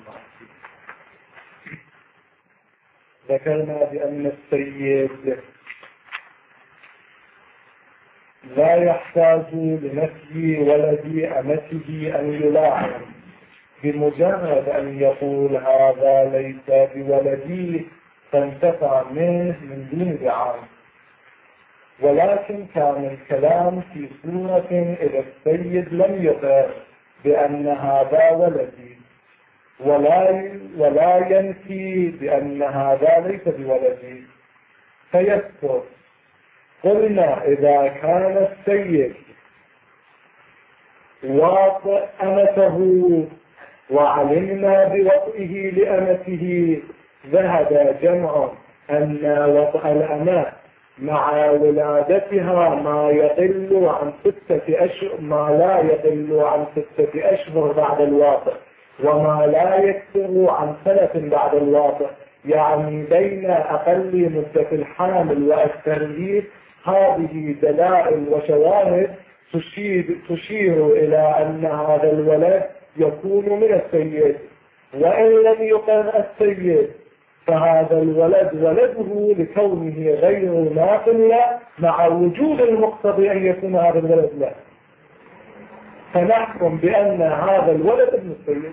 ذكرنا بأن السيد لا يحتاج لنفي ولد أمته أن يلاعن، بمجرد أن يقول هذا ليس بولدي فانتفع منه من دون دعاء. ولكن كان الكلام في صورة إذا السيد لم يقر بأن هذا ولدي ولا ينفي بأن هذا ليس بولدي فيسكت. قلنا إذا كان السيد واطئ أمته وعلمنا بوطئه لأمته، ذهب جمع أن وطئ الأمة مع ولادتها ما يقل عن 6 أشهر، ما لا يقل عن 6 أشهر بعد الواطئ، وما لا يكثر عن 1 سنة بعد الواطئ، يعني بين أقل مدة الحامل وأكثره. هذه دلائل وشواهد تشير إلى أن هذا الولد يكون من السيد، وإن لم يقر السيد فهذا الولد ولده لكونه غير ناقل له، مع وجود المقتضي أن يكون هذا الولد له، فنحكم بأن هذا الولد ابن السيد.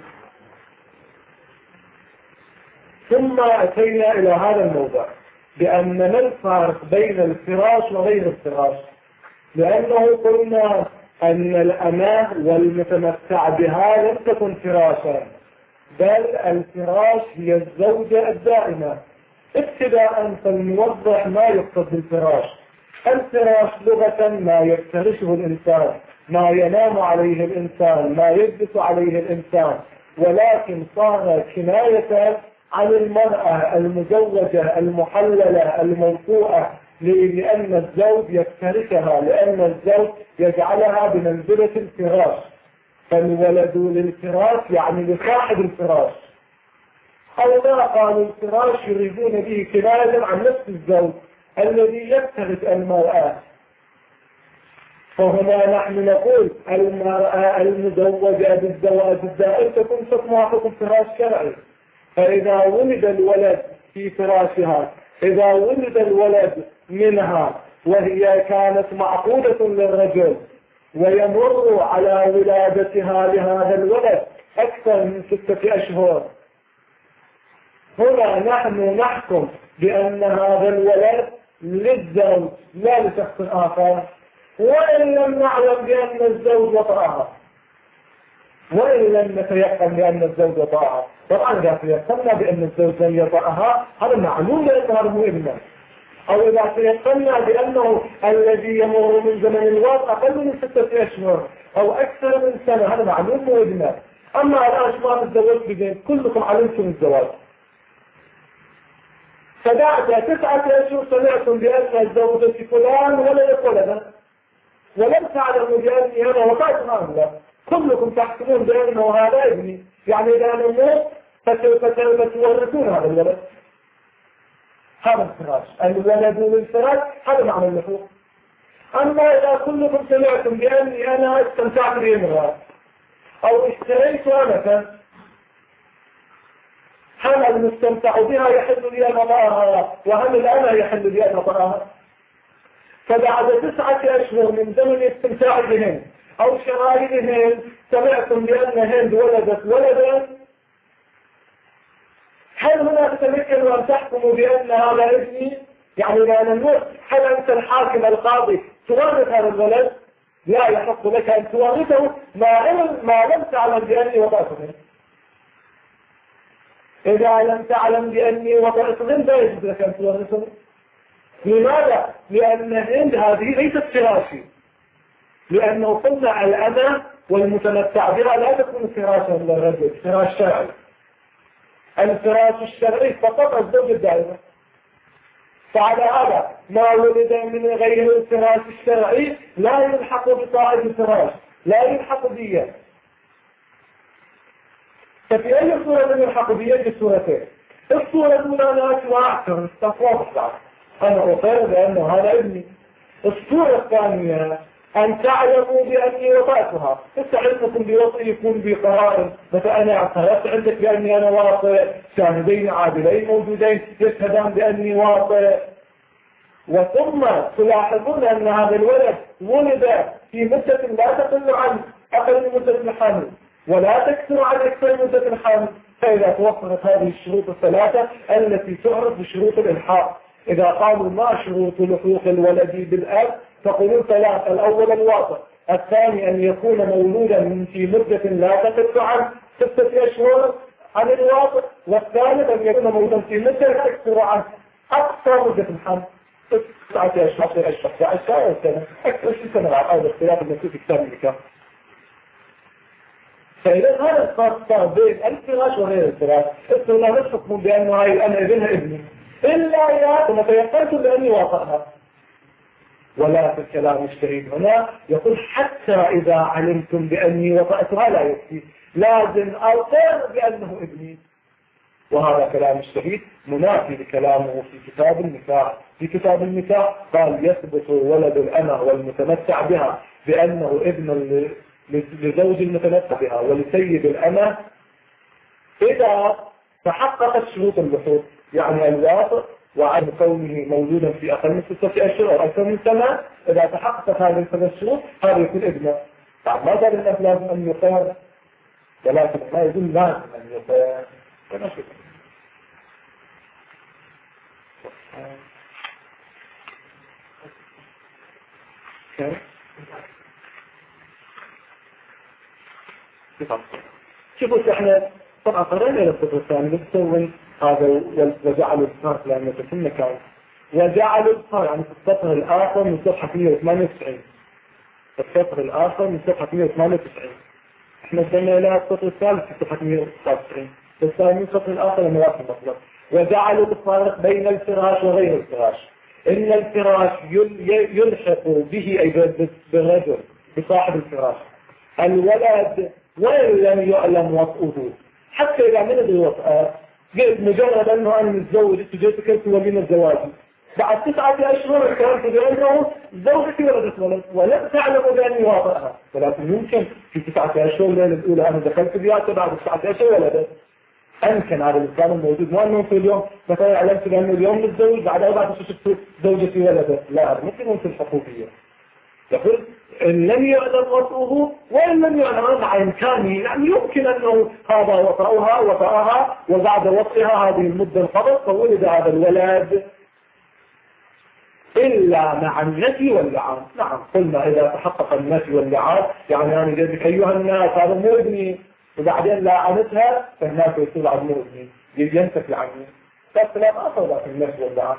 ثم أتينا إلى هذا الموضوع بأن ما الفارق بين الفراش وغير الفراش، لأنه قلنا أن الأمة والمتمتع بها لم تكن فراشا، بل الفراش هي الزوجة الدائمة. ابتداء فلنوضح ما يقصد بالفراش. الفراش لغة ما يفترشه الإنسان، ما ينام عليه الإنسان، ما يجلس عليه الإنسان، ولكن صار كناية عن المرأة المزوجة المحللة الموطوءة، لأن الزوج يفترشها، لأن الزوج يجعلها بمنزلة الفراش. فالولد للفراش يعني لصاحب الفراش، أو ما قالوا الفراش يريدون به كناية عن نفس الزوج الذي يفترش المرأة. فهنا نحن نقول المرأة المزوجة بالزواج الدائم تكون حكمها حكم فراش شرعي. فإذا ولد الولد في فراشها، إذا ولد الولد منها وهي كانت معقودة للرجل ويمر على ولادتها لهذا الولد أكثر من 6 أشهر، هنا نحن نحكم بأن هذا الولد للزوج لا لشخص آخر، وإن لم نعلم بأن الزوج وطأها، وإن لم نتيقن بأن الزوج وطأها. طبعا إذا تيقنا بأن الزوج لم يطأها هذا معلوم لأنها مهمة، أو إذا تيقنا بأنه الذي يمر من زمن الوضع أقل من 6 أشهر أو أكثر من سنة هذا معلوم مهمة. أما الآن ما الزواج بدين كلكم علمتم الزواج، فبعد 9 أشهر سمعتم بأن الزوجة فلان ولدت ولدا، ولم تعلموا بأني أنا وقعت هذا، كلكم تحكمون بأنه هذا ابني، يعني إذا نموت فتورثون هذا الولد. هذا الفراش، الولد للفراش، هذا معنى اللحوق. أما إذا كلكم سمعتم بأني أنا استمتعت بامرأة أو اشتريت أمة، هل المستمتع بها يحل لي أن أطأها، وهل الأمة يحل لي أن أطأها؟ فبعد 9 أشهر من زمن الاستمتاع بهن أو شرائطهن سمعتم بأن هند ولدت ولدا، هل هنا تتمكن أن تحكموا بأن هذا ابني؟ يعني لا نموت، هل أنت الحاكم القاضي تورث هذا الولد؟ لا يحق لك أن تورثه ما لم تعلم بأني وضعته. إذا لم تعلم بأني وضعته لا يجب لك أن تورثه. لماذا؟ لأن هند هذه ليست فراشي، لأنه قلنا الأمة والمتمتع بها لا تكون فراشا للرجل، فراش شرعي. الفراش الشرعي فقط الزوج الدائمة. فعلى هذا ما ولد من غير الفراش الشرعي لا يلحق بصاحب الفراش، لا يلحق بيه. ففي أي صورة يلحق بيه؟ بصورتين. الصورة الأولى أنا أحسن استفاض، أنا أقر بأنه هذا ابني. الصورة الثانية أن تعلموا بأني وطأتها. علمكم بوطئ يكون بقرائن، مثلا أنا اعترفت عندك بأني أنا واطئ، شاهدين عادلين موجودين يشهدان بأني واطئ. وثم تلاحظون أن هذا الولد ولد في مدة لا تقل عن أقل من مدة الحمل ولا تكثر عن أكثر من مدة الحمل. فإذا توفرت هذه الشروط الثلاثة التي تعرف بشروط الإلحاق، إذا قالوا ما شروط لحوق الولد بالأب تقولون ثلاثة: الأول الواطئ، الثاني أن يكون مولودا في مدة لا تقل عن 6 أشهر عن الواطئ، والثالث أن يكون مولودا في مدة لا تكثر عن أقصى مدة الحمل 9 أشهر 10 أشهر 11 سنة أكثر سنة على هذا الاختلاف المكتوب في كتاب النكاح. فإذا هذا الفرق صار بين الفراش وغير الفراش، لا نحكم بأنه هاي أنا ابنها ابني إلا يا ثم تيقنت بأني واطئها. ولا في الكلام الشهيد هنا يقول حتى إذا علمتم بأني وطأتها لا يكفي، لازم أقر بأنه ابني. وهذا كلام الشهيد منافي لكلامه في كتاب النكاح. في كتاب النكاح قال يثبت ولد الأمة والمتمتع بها بأنه ابن لزوج المتمتع بها ولسيد الأمة إذا تحققت شروط اللحوق، يعني الواطئ وعدم كونه مولودا في أقل من 6 أشهر أو أكثر من سنة، إذا تحققت هذه ال3 شروط هذا يكون ابنه. طبعا ما قال الناس لازم أن يقال، ولكن ما يقول لازم أن يقال. شوفوا احنا طبعا قررنا الى السطر الثاني بتسوي هذا وجعلوا الصفر لأنه في المكان وجعلوا الصفر يعني في السطر الآخر من صفحة 198. السطر الآخر من صفحة 198 احنا وصلنا الى السطر الثالث في صفحة 199 الثاني من السطر الآخر لمواقف المطلق. وجعلوا الفارق بين الفراش وغير الفراش. إن الفراش يلحق به أي بالرجل بصاحب الفراش الولد وإن لم يعلم وطئه، حتى إذا من الوطئ مجرد أنه أنا متزوج تجيتك تولين الزواج بعد 9 أشهر كانت بأنه زوجتي ولدت ولد ولم تعلم بأني واطئها، ولكن يمكن في 9 أشهر ليلة الأولى أنا دخلت بياتها بعد 9 أشهر ولدت. أمكن هذا الإسلام الموجود مو أنه في اليوم مثلا علمت بأنه اليوم متزوج بعد 4 أشهر شفت زوجتي ولدت، لا هذا ممكن الحقوقية. يقول إن لم يعلم وطئه وإن لم يعلم مع إمكانه، يعني يمكن أنه هذا وطأها وبعد وطئها هذه المدة انقضت فولد هذا الولد إلا مع النفي واللعان. نعم قلنا إذا تحقق النفي واللعان يعني أنا جدك أيها الناس هذا مو ابني وبعدين لعنتها فالناس يصير عن مو ابني ينتفي عني، فالكلام آخر في النفي واللعان.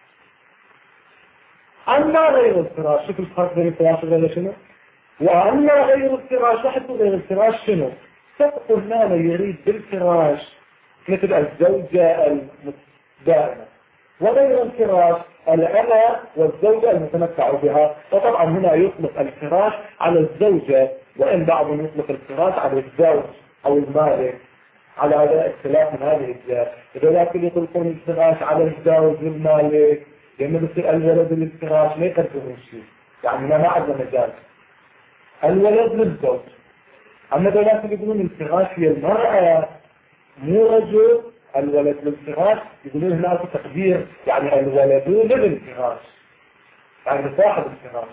أما غير الفراش، شوف الفرق بين الفراش وغير شنو؟ وأما غير الفراش لاحظوا غير الفراش شنو؟ تقول هنا يريد بالفراش مثل الزوجة الدائمة، وغير الفراش الأمة والزوجة المتمتع بها. وطبعا هنا يطلق الفراش على الزوجة، وإن بعضهم يطلق الفراش على الزوج أو المالك، على هذا اختلاف من هذه الجهات. ولكن يطلقون الفراش على الزوج والمالك لأنه بصير الولد للفراش ما يقدرون شيء، يعني ما عندنا مجال الولد للزوج. أما ذلك يقولون الفراش هي المرأة مو رجل، الولد للفراش يقولون هناك تقدير يعني الولد للفراش يعني صاحب الفراش.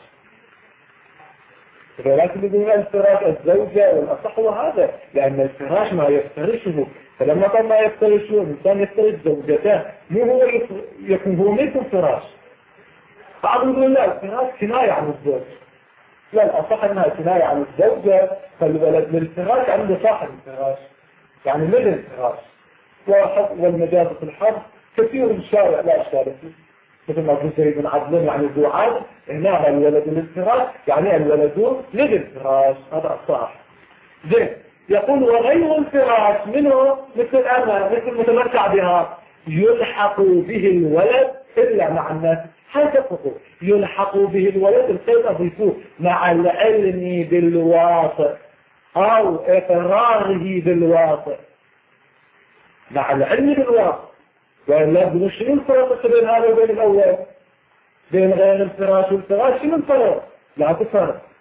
ولكن يقولون الفراش الزوجة والأصح هذا لأن الفراش ما يفترشه، فلما قال ما يفترشه الإنسان يفترش زوجته مو هو يكون هو ما يكون فراش. بعضهم يقولون لا الفراش كناية عن الزوج، لا الأصح أنها كناية عن الزوجة، فالولد للفراش عنده صاحب الفراش يعني مثل الفراش. والمجاز في الحرب كثير من الشارع لا إشكال فيه، مثل ما قلت زيد بن عدلان يعني ذو عدل، هنا الولد للفراش يعني الولد للفراش، هذا الصح. زين يقول وغير الفراش منه مثل أنا مثل متمتع بها يلحق به الولد إلا مع الناس. هل تفقوا يلحق به الولد الخيط أضيفوه مع العلم بالواطئ أو إقراره بالواطئ، مع العلم بالواقع. وإلا بنشرين الفرق بين هذا وبين الأول، بين غير الفراش والفراش شنو الفرق؟ لا تفرق.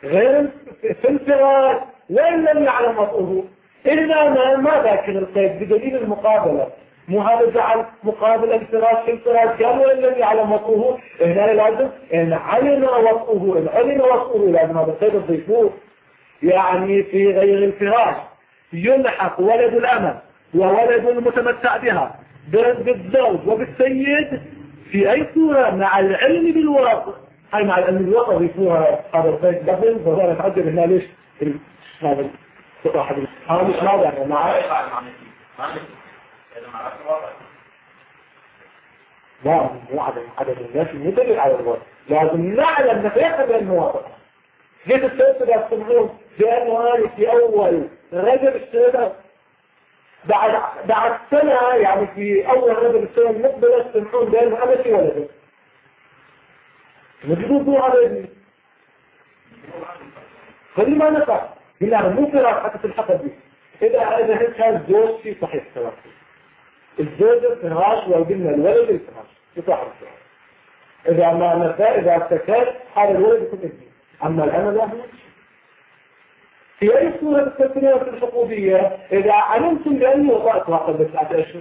غير في الفراش وإن لم يعلم وطئه إلا ما ذاكر القيد بدليل المقابلة. مو هذا جعل مقابل الفراش في الفراش قال وإن لم يعلم وطئه. هنا لازم إن علم وطئه، إن علم وطئه لازم هذا القيد الضيفوه. يعني في غير الفراش يلحق ولد الأمة وولد المتمتع بها بالزوج وبالسيد في أي صورة مع العلم بالواقع. هاي مع العلم بالواقع يضيفوها هذا القيد قبل وهذا نتعجب هنا ليش هذا صراحة هذا مش واضح يعني مع لا مو عدد الناس يدل على الواقع. لازم نعلم نتيقن بالمواقع. جيت السيد يستمعون بأنه قال في أول رجل السنة بعد سنة، يعني في أول رجل السنة المقبلة يستمعون بأنه أنا في ولده نجدوه على ابني خلي ما نفع قلنا مو فراغ حتى تلحق به. إذا هيك كان زوجتي صحيح سواء الزوجة فراش وقلنا الولد الفراش يصح الفراش. إذا ما نفع إذا ارتكت هذا الولد يكون ابني. أما الأنا لا في أي صورة التسمية في الحقوقية إذا علمتم بأني وضعت واحد 9 أشهر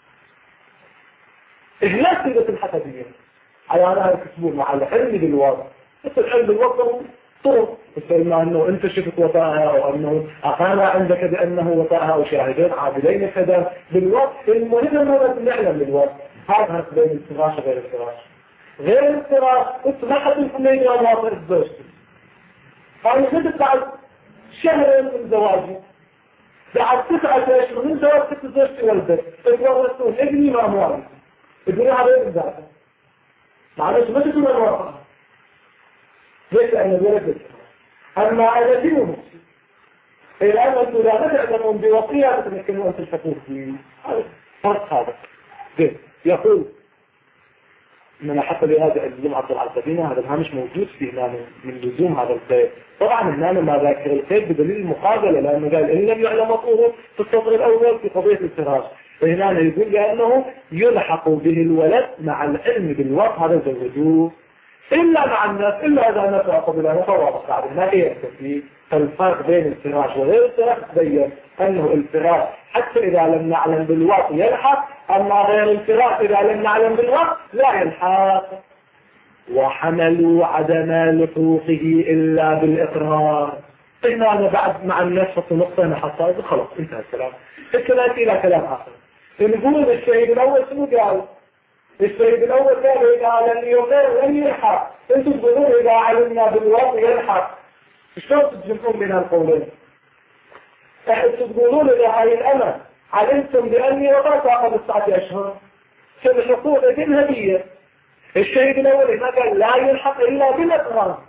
إجلاس سيدة الحسبية حيانها يكتبون مع العلم بالوضع. بس العلم بالوضع طرق فإما أنه أنت شفت وطاها أو أنه أقام عندك بأنه وطاها أو شاهدين عادلين كذا بالوضع. المهم أنه نعلم بالوضع. هذا بين الفراش وغير الفراش. غير الفراش اطلقت الفنين وواطئ الزوجتي قال خذت بعد شهرين من زواجي بعد 9 أشهر من زواج ست زوجتي والبيت اتورثون ابني ما موالي ابني هذا ابن ذاته معلش ما تكون الواقع ليس أن الولد أما أنا دين نفسي الآن أنتم لا تعلمون بوقية تتمكنون أن تلحقون فيه فرق هذا يقول إننا حتى لهذا اللزوم عبد العزبين هذا الهامش موجود في هنا من لزوم هذا القيد. طبعا هنا ما ذاكر القيد بدليل المقابلة لأنه قال إن لم يعلم وطئه في السطر الأول في قضية الفراش. فهنا يقول بأنه يلحق به الولد مع العلم بالوطء هذا زوجوه إلا مع الناس إلا إذا الناس قبلها فواضح بعد ما يكتفي. فالفرق بين الفراش وغير الفراش بين أنه الفراش حتى إذا لم نعلم بالوطء يلحق، أما غير الفراش إذا لم نعلم بالوطء لا يلحق. وحملوا عدم لحوقه إلا بالإقرار. قلنا أنا بعد مع الناس في نقطة نحصل خلاص انتهى الكلام. الكلام إلى كلام آخر. نقول الشهيد الأول شنو قال؟ الشهيد الأول قال إذا علم يغير لم يلحق. انتم تقولون إذا علمنا بالوطء يلحق. شلون تجمعون بين القولين؟ انتم تقولون إذا هاي الأمر علمتم بأني وضعت قبل 9 أشهر فالحقوق إذن هدية. الشهيد الأول ما قال لا يلحق إلا بالإقرار.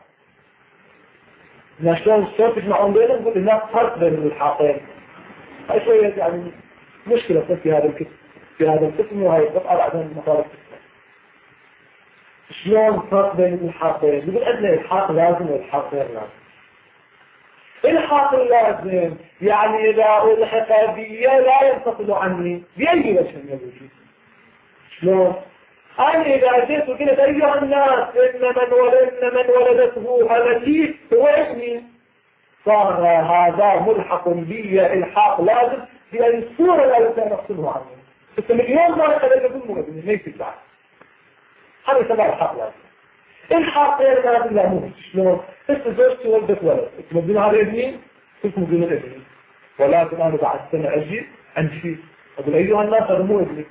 شلون تجمعون بينهم؟ نقول هناك فرق بين الحاقين. هاي شوية يعني مشكلة في هذا الكتاب في هذا القسم وهي القطعة بعدين مطالب. شلون فرق بين الحاقين؟ يقول أدنى الحاق لازم والحاق غير لازم. الحاق اللازم يعني إذا ألحق بي لا ينتقل عني بأي وجه من الوجود. شلون؟ أنا إذا جئت وقلت أيها الناس إن من ولدته هذه هو ابني صار هذا ملحق بي الحاق لازم بأي صورة لا ينتقله عني. بس مليون مرة قد يكون ابني ليس بعد. هذا يسمى الحاق لازم. الحاق غير لازم لا مو شلون؟ انت زوجتي ولدت ولد تمدين هذا ابني اسمه دون ابني ولكن انا بعد سنة اجي امشي اقول ايها الناس هذا مو ابني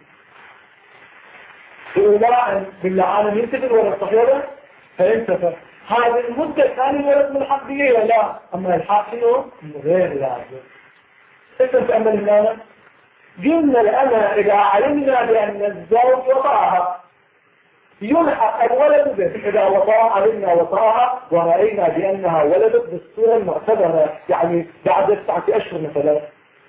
ولا بالعالم ينتهي الولد صحيح فانتفى هذه المدة كان الولد من حق بيه لا اما الحق شنو غير لازم. انت تأمل هنا قلنا الأنا إذا علمنا بأن الزوج وطاها يلحق الولد به إذا وطاها علمنا وطاها ورأينا بأنها ولدت بالصورة المعتبرة يعني بعد 9 أشهر مثلا.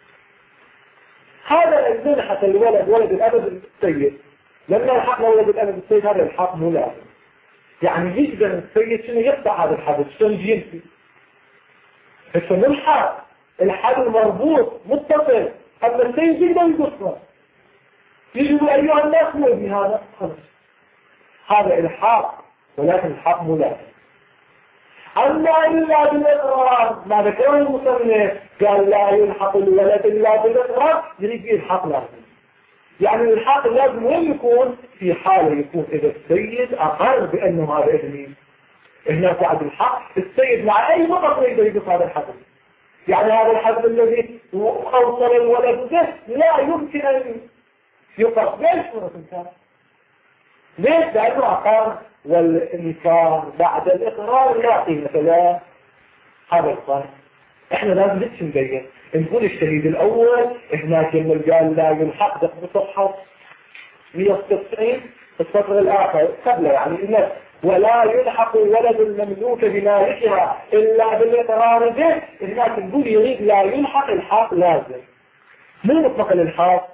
هذا الملحق الولد ولد الأبد السيد لما يلحقنا ولد الأبد السيد هذا الحق مو لازم. يعني يجب أن السيد شنو يقطع هذا الحبل شنو ينفي فنلحق الحبل مربوط متصل أما السيد يقدر يقصه يجب أيها الناس مو ابني هذا خلص هذا الحاق ولكن الحق مو لازم. أما إلا بالإقرار ما ذكره المصنف قال لا يلحق الولد إلا بالإقرار يريد يلحق لازم. يعني الإلحاق لازم وين يكون؟ في حالة يكون إذا السيد أقر بأنه هذا ابني. هنا بعد الحق السيد مع أي نقط يقدر يقص هذا الحبل. يعني هذا الحبل الذي أوصل الولد به لا يمكن أن يقص. ليش مرة كان؟ ليش؟ لأنه أقر، والإنكار بعد الإقرار لا قيمة له. هذا الصحيح. احنا لازم نبين نقول الشهيد الأول هناك لما قال لا يلحق دق بصحة 196 السطر الآخر قبل يعني إنه ولا يلحق الولد المملوك بمالكها إلا بالإقرار به. هناك نقول يريد لا يلحق الحاق لازم. مو مطلق الإلحاق.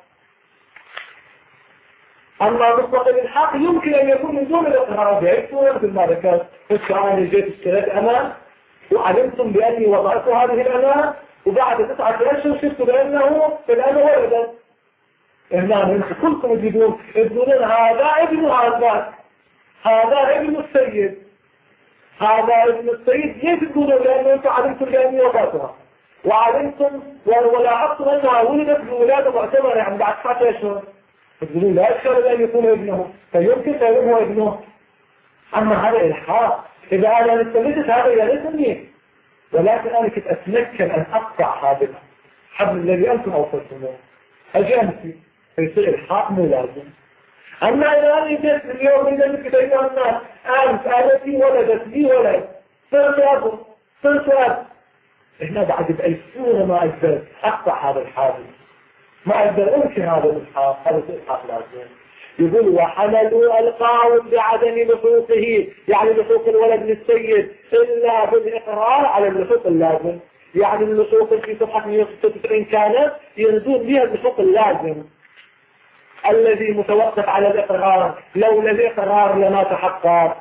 أما مطلق الإلحاق يمكن أن يكون من دون الإقرار به. مثل ما ذكرت أنا جيت اشتريت أمان وعلمتم بأني وضعت هذه الأمان وبعد 9 أشهر شفت بأنه الآن ولدا. هنا انتم كلكم تقولون هذا ابن هذا ابن السيد، هذا ابن السيد. ليش تقولون؟ لأنه انتم علمتم بأني وضعتها وعلمتم ولاحظتم أنها ولدت بولادة معتبرة يعني بعد 9 أشهر. تقولون لا أشهر أن يكون ابنه، فيمكن تكون ابنه. أما هذا إلحاق. إذا أنا استمدت هذا يرثني، ولكن أنا كنت أتمكن أن أقطع هذا الحبل الذي أنتم أوصلتموه أجي أمسي فيصير الحاق مو لازم. أما إذا أنا جيت اليوم من ذلك أيها الناس أمس آلتي ولدت لي ولد صرت أبو صرت أب، هنا بعد بأي صورة ما أقدر أقطع هذا الحبل، ما أقدر أمشي هذا الحاق. هذا الحاق لازم. يقول وحملوا القاوم بعدم لحوقه، يعني لحوق الولد للسيد إلا بالإقرار على اللحوق اللازم. يعني اللحوق في صفحة 196 كانت يردون بها اللحوق اللازم الذي متوقف على الإقرار، لولا الإقرار لما تحقق.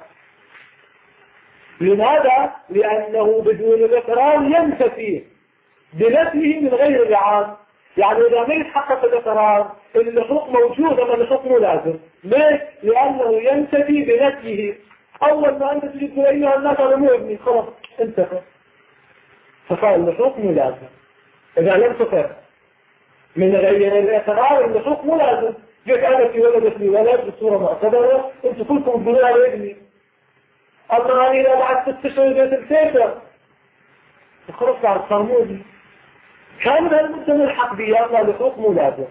لماذا؟ لأنه بدون الإقرار ينتفي بنفيه من غير لعان. يعني إذا ما يتحقق الإقرار اللحوق موجود أما اللحوق مو لازم. ليش؟ لأنه ينتفي بنفيه. أول ما أنت تجد أيها الناس أنا مو ابني خلاص انتفى، فصار اللحوق مو لازم. إذا لم تقر من غير الإقرار اللحوق مو لازم. جيت أنا في ولدت لي ولد بصورة معتبرة أنتم كلكم تقولون على ابني، أما أنا إذا بعد 6 أشهر جيت الكيسة خلاص بعد صرمودي كان هالمدة من الحق بيانا لحوق مو لازم.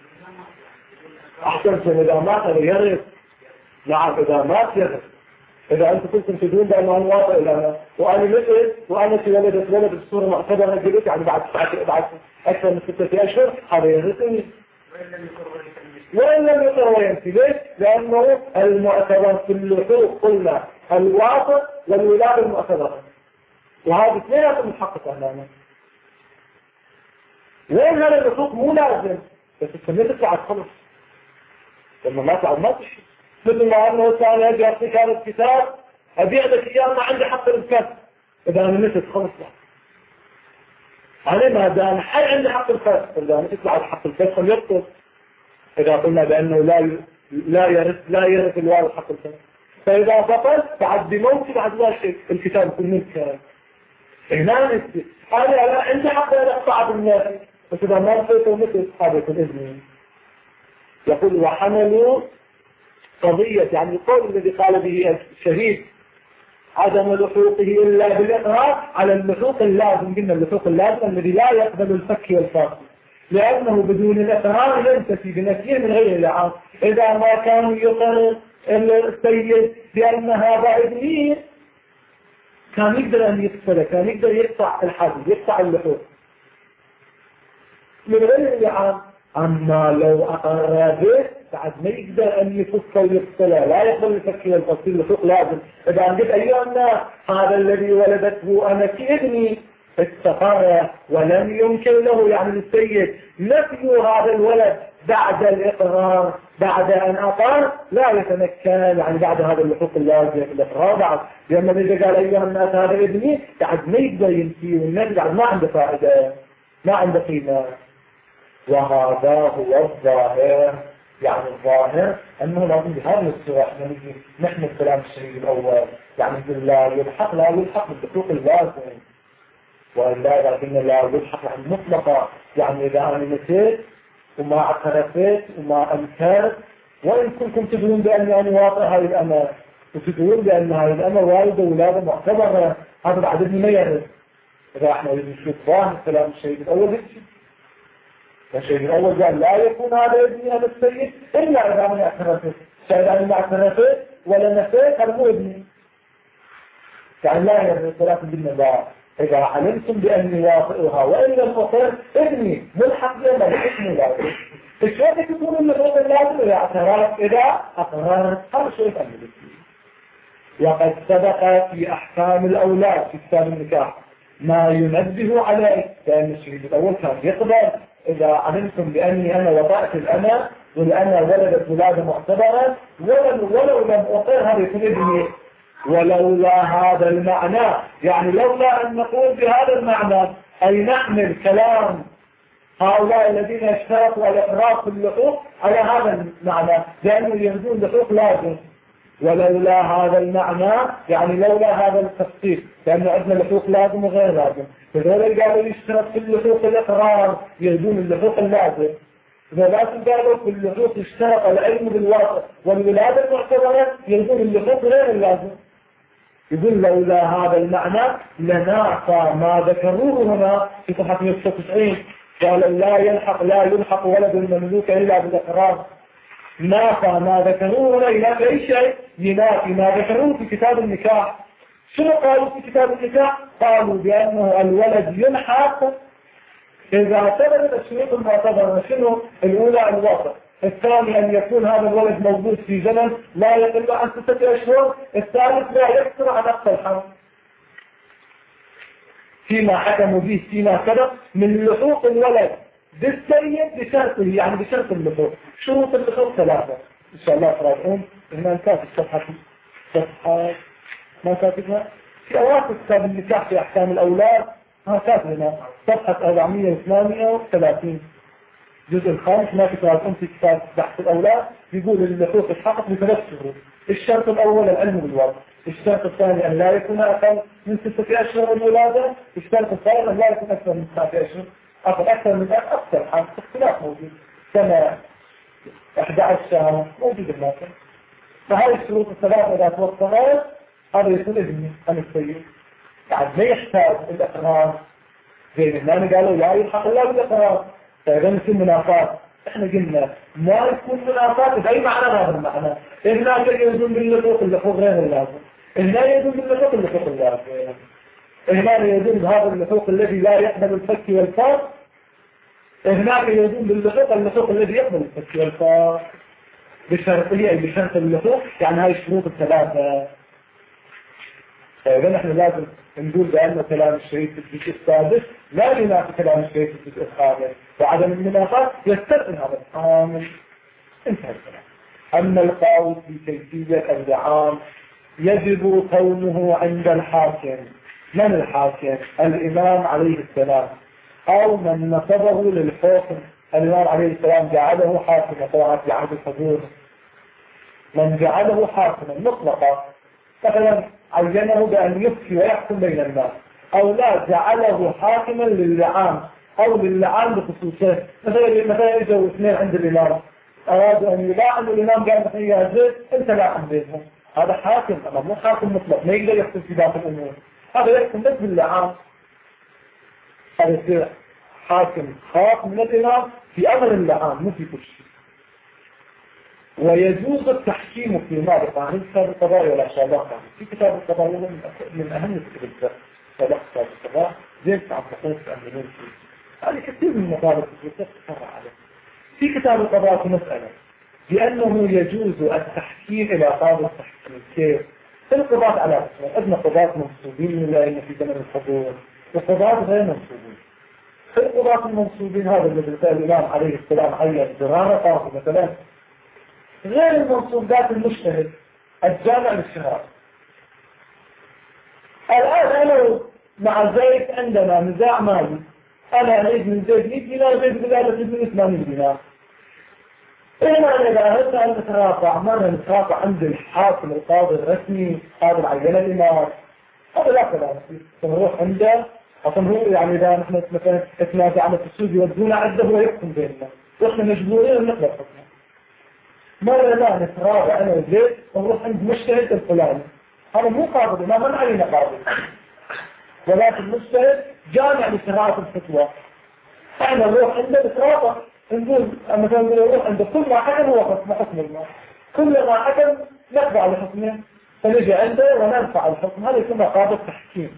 أحسن إذا مات يرث. نعم إذا مات يرث. إذا أنتم كنتم تدون بأنه أنا واضع لنا وأنا مثل وأنا في ولد بصورة معتبرة جلت يعني بعد أكثر من 6 أشهر هذا يرثني. وإن لم يقر وينفي. ليش؟ لأنه المعتبر في اللحوق قلنا الواقع والولادة المعتبرة، وهذه اثنين متحققة هنا. وين هذا اللحوق مو لازم بس السنة تطلع خلص لما ما تعب ما تشي. مثل ما أنه كان يجي أعطيك هذا الكتاب أبيع لك إياه ما عندي حق الكتاب. إذا أنا نسيت خلص أنا ما دام حي عندي حق الكتاب. إذا نسيت بعد حق الكتاب خليرطل. إذا قلنا بأنه لا يرث الوارث حق الكتاب، فإذا بطل بعد بموت بعد لا شيء الكتاب يكون منك. هنا نسيت أنا عندي حق أن أقطع بالناس، بس إذا ما نسيته مثل هذا الإذن. يقول وحملوا قضية يعني القول الذي قال به الشهيد عدم لحوقه إلا بالإقرار على اللحوق اللازم. قلنا اللحوق اللازم الذي لا يقبل الفك والفاصل، لأنه بدون الإقرار ينتفي بنفيه من غير لعان. إذا ما كان يقر السيد بأن هذا ابني كان يقدر أن يقتله، كان يقدر يقطع الحبل يقطع اللحوق من غير لعان. أما لو أقر به بعد ما يقدر أن يفك ويقتله، لا يقبل الفك والفصل اللحوق لازم. إذا قلت أيها الناس هذا الذي ولدته أنا ابني استقر ولم يمكن له يعني للسيد نفي هذا الولد بعد الإقرار بعد أن أقر لا يتمكن يعني بعد هذا اللحوق اللازم الإقرار بعد. لما إذا قال أيها الناس هذا ابني بعد ما يقدر ينفي والنفي بعد ما عنده فائدة ما عنده قيمة. وهذا هو الظاهر يعني الظاهر أنه لازم بهذه الصورة احنا نجي نحمل كلام الشهيد الأول، يعني لا يلحق لا يلحق بالدقوق اللازم، وإلا إذا قلنا لا يلحق يعني مطلقة، يعني إذا أنا نسيت وما اعترفت وما أنكرت، وإن كنتم تدرون بأني أنا واقع هذه الأمر وتدرون بأن هذه الأمر والدة ولادة معتبرة، هذا بعد ابن ما يرد. إذا احنا نشوف ظاهر كلام الشهيد الأول هيك، الشهيد الأول قال لا يكون هذا ابني هذا السيد إلا إذا أنا اعترفت، فإذا أنا ما اعترفت ولا نفيت هذا مو ابني، يعني لا يرد ثلاثة بالنبار. إذا علمتم بأني واطئها وإن لم أطئ ابني ملحق لما بحكم لازم. الشيء يكون اللحوق اللازم إذا اعترف إذا أقررت هذا شيء أمريكي. وقد سبق في أحكام الأولاد في كتاب النكاح ما ينبه عليه، لأن الشهيد الأول كان يقبل إذا علمتم بأني أنا وطأت الأنا والأنا ولدت ولادة معتبرة ولو لم أطئ هذا يكون ابني. ولولا هذا المعنى، يعني لولا أن نقول بهذا المعنى أي نحمل كلام هؤلاء الذين اشترطوا على إقرار في اللحوق على هذا المعنى لأنه يهدون اللحوق لازم. ولولا هذا المعنى يعني لولا هذا التفصيل، لأن عندنا اللحوق لازم وغير لازم، فذلك قالوا يشترط في اللحوق الإقرار يهدون اللحوق اللازم، لكن قالوا في اللحوق اشترط العلم بالواقع والولادة المعتبرة يهدون اللحوق غير اللازم. يقول لولا هذا المعنى لنافى ما ذكروه هنا في صفحة 196، قال لا يلحق ولد المملوك إلا بالإقرار. نافى ما ذكروه هنا إلى أي شيء ينافي ما ذكروه في كتاب النكاح. شنو قالوا في كتاب النكاح؟ قالوا بأنه الولد يلحق إذا اعتبرت الشروط المعتبرة. شنو؟ الأولى الوضع، الثاني أن يكون هذا الولد موجود في زمن لا يقل عن 6 أشهر، الثالث لا يكثر عن أقصى الحمل فيما حكموا به فيما كذا من لحوق الولد بالسيد بشرطه، يعني بشرط اللحوق. شروط اللحوق 3 إن شاء الله تراجعون هنا كاتب صفحة ما كاتبها في أواخر كتاب النكاح في أحكام الأولاد، كاتبنا صفحة 438 الجزء الخامس ما تقرأون في كتاب بحث الأولاد. يقول اللحوق يتحقق ب3 شروط. الشرط الأول العلم بالوضع، الشرط الثاني أن لا يكون أقل من 6 أشهر الولادة، الشرط الثالث أن لا يكون أكثر من 9 أشهر، أكثر من أكثر حال اختلاف موجود سنة 11 شهر موجود الماكن. فهذه الشروط الثلاثة إذا توفرت هذا يكون ابني أنا السيد، يعني ما يحتاج الإقرار زي الناس قالوا لا يلحق الله بالإقرار. فإذا مثل منافات احنا قلنا ما يكون منافات بأي معنى هذا المعنى. هناك يدون باللحوق غير اللازم، هنا يدون باللحوق اللازم، هنا يدون بهذا اللحوق الذي لا يقبل الفك والفاق، هناك يدون باللحوق الذي يقبل الفك والفاق بشرطية بشرط اللحوق، يعني هاي الشروط الثلاثة. فإذا نحن لازم نقول بأن كلام الشهيد في الجزء السادس لا ينافي كلام الشهيد في الجزء الخامس، وعدم المنافاة يستثني هذا الخامس. انتهى الكلام. أما القول في كيفية اللعان يجب كونه عند الحاكم. من الحاكم؟ الإمام عليه السلام، أو من نصبه للحكم. الإمام عليه السلام جعله حاكما طبعا في عهد الحضور، من جعله حاكما مطلقا، مثلا عينه بأن يفتي ويحكم بين الناس، أو لا جعله حاكما للعان أو للعان بخصوصه. مثلا يجوا 2 عند الإمام أرادوا أن يلاعن الإمام قال مثلا يا زيد أنت لاعن بينهم، هذا حاكم أما مو حاكم مطلق ما يقدر يحكم في باقي الأمور، هذا يحكم بس باللعان. هذا يصير حاكم خاص من الإمام في أمر اللعان مو في كل شيء. ويجوز التحكيم في مالك عن كتاب القضاء ولا شابه في كتاب القضاء من أهم كتب الفقه كتاب القضاء زيت عن حقوق الأمنين فيه. هذه كثير من مطالب الفقه تفرع عليه. في كتاب القضاء في مسألة بأنه يجوز التحكيم إلى قاضي التحكيم. كيف؟ في القضاء على اسمه أدنى قضاء منصوبين لأن في زمن الحضور وقضاء غير منصوبين. في القضاء المنصوبين هذا الذي قال الإمام عليه السلام عين درارة قاضي مثلا غير المنصوبات المجتهد الجامع للشهرات. الآن أنا مع زيد عندنا نزاع مالي، أنا أريد من زيد 100 دينار زيد بلا أريد من 80 دينار. إلا إذا أردنا أن نترافع مرة نترافع عند الحاكم القاضي الرسمي قاضي العينة الإمام، هذا لا كلام نروح عنده أصلا. هو يعني إذا نحن مثلا نتنازع عن التسويق يودونا عنده هو يحكم بيننا وإحنا مجبورين أن نقبل حكمه. مرة لا نترافع أنا وزيد ونروح عند مجتهد الفلاني، هذا مو قاضي ما من علينا قاضي، ولكن مجتهد جامع لصناعة الفتوى. احنا نروح عنده نترافع نقول مثلا نروح عنده كل ما حكم هو حكم الله، كل ما حكم نخضع لحكمه، فنجي عنده ونرفع الحكم. هذا يسمى قاضي التحكيم.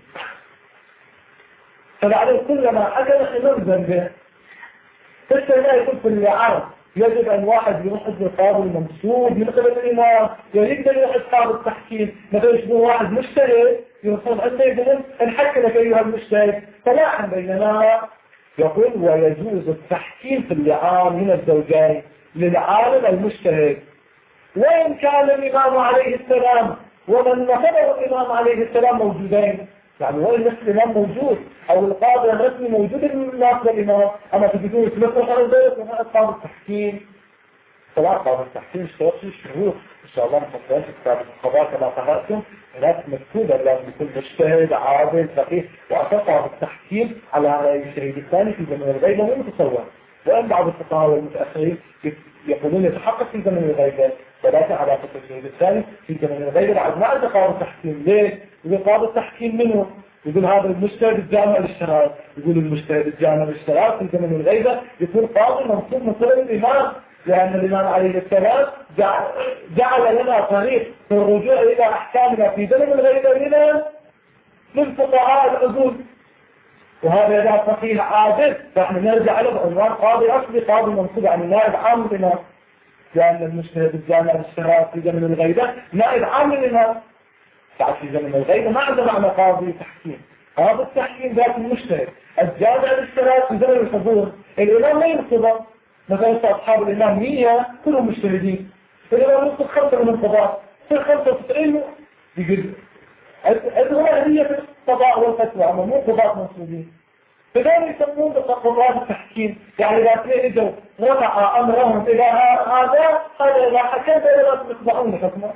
فبعدين كل ما حكم احنا نلزم به. لا يكون في اللعان يجب ان واحد يروح عند القاضي المنصوب من قبل الامام، يقدر يروح قاضي التحكيم. مثلا يكون واحد مجتهد يوصل عنده يقول نحكمك ايها المجتهد، فلاحم بيننا. يقول ويجوز التحكيم في اللعان من الزوجين للعالم المجتهد، وإن كان الإمام عليه السلام ومن نصبه الإمام عليه السلام موجودين. يعني وإن نفس الإمام موجود أو القاضي الرسمي موجود الناس الإمام، أما تجدون يتمثل على ذلك وما قاضي التحكيم. طبعا قاضي التحكيم اشتغل في الشروط إن شاء الله نحطها في كتاب القضاء كما قرأتم، هناك مكتوبة لازم يكون مجتهد عادل فقيه. وأتقع التحكيم على الشهيد الثاني في زمن الغيبة مو متصور، وأن بعض الفقهاء والمتأخرين يقولون يتحقق في زمن الغيبة، ولكن على الشهيد الثاني في زمن الغيبة بعد ما عنده قاضي التحكيم. ليه؟ يقول قاضي التحكيم منه؟ يقول هذا المجتهد الجامع للشرائع. يقول المجتهد الجامع للشرائع في زمن الغيبة يكون قاضي منصوب من قبل الإمام، لأن الإمام عليه السلام جعل لنا طريق في الرجوع إلى أحكامنا في زمن الغيبة لنا للفقهاء العدول. وهذا إذا فقيه عادل فإحنا نرجع له بعنوان قاضي أصلي، قاضي منصوب عن نائب عام لنا، لأن المجتهد الجامع للشرائع في زمن الغيبة نائب عام لنا. في زمن الغيبة ما عندنا معنى قاضي تحكيم. قاضي التحكيم ذات المجتهد الجامع للشرائع في زمن الحضور. الإمام ما ينصبه، مثلا أصحاب الإمام 100 كلهم مجتهدين، الإمام ينصب 5 من القضاء، في 95 يقول الغالية في القضاء والفتوى، أما مو قضاء منصوبين. فذلك يسمون بقضاء التحكيم. يعني إذا اجوا رفع أمرهم إلى هذا إذا حكم فلا تتبعون حكمه.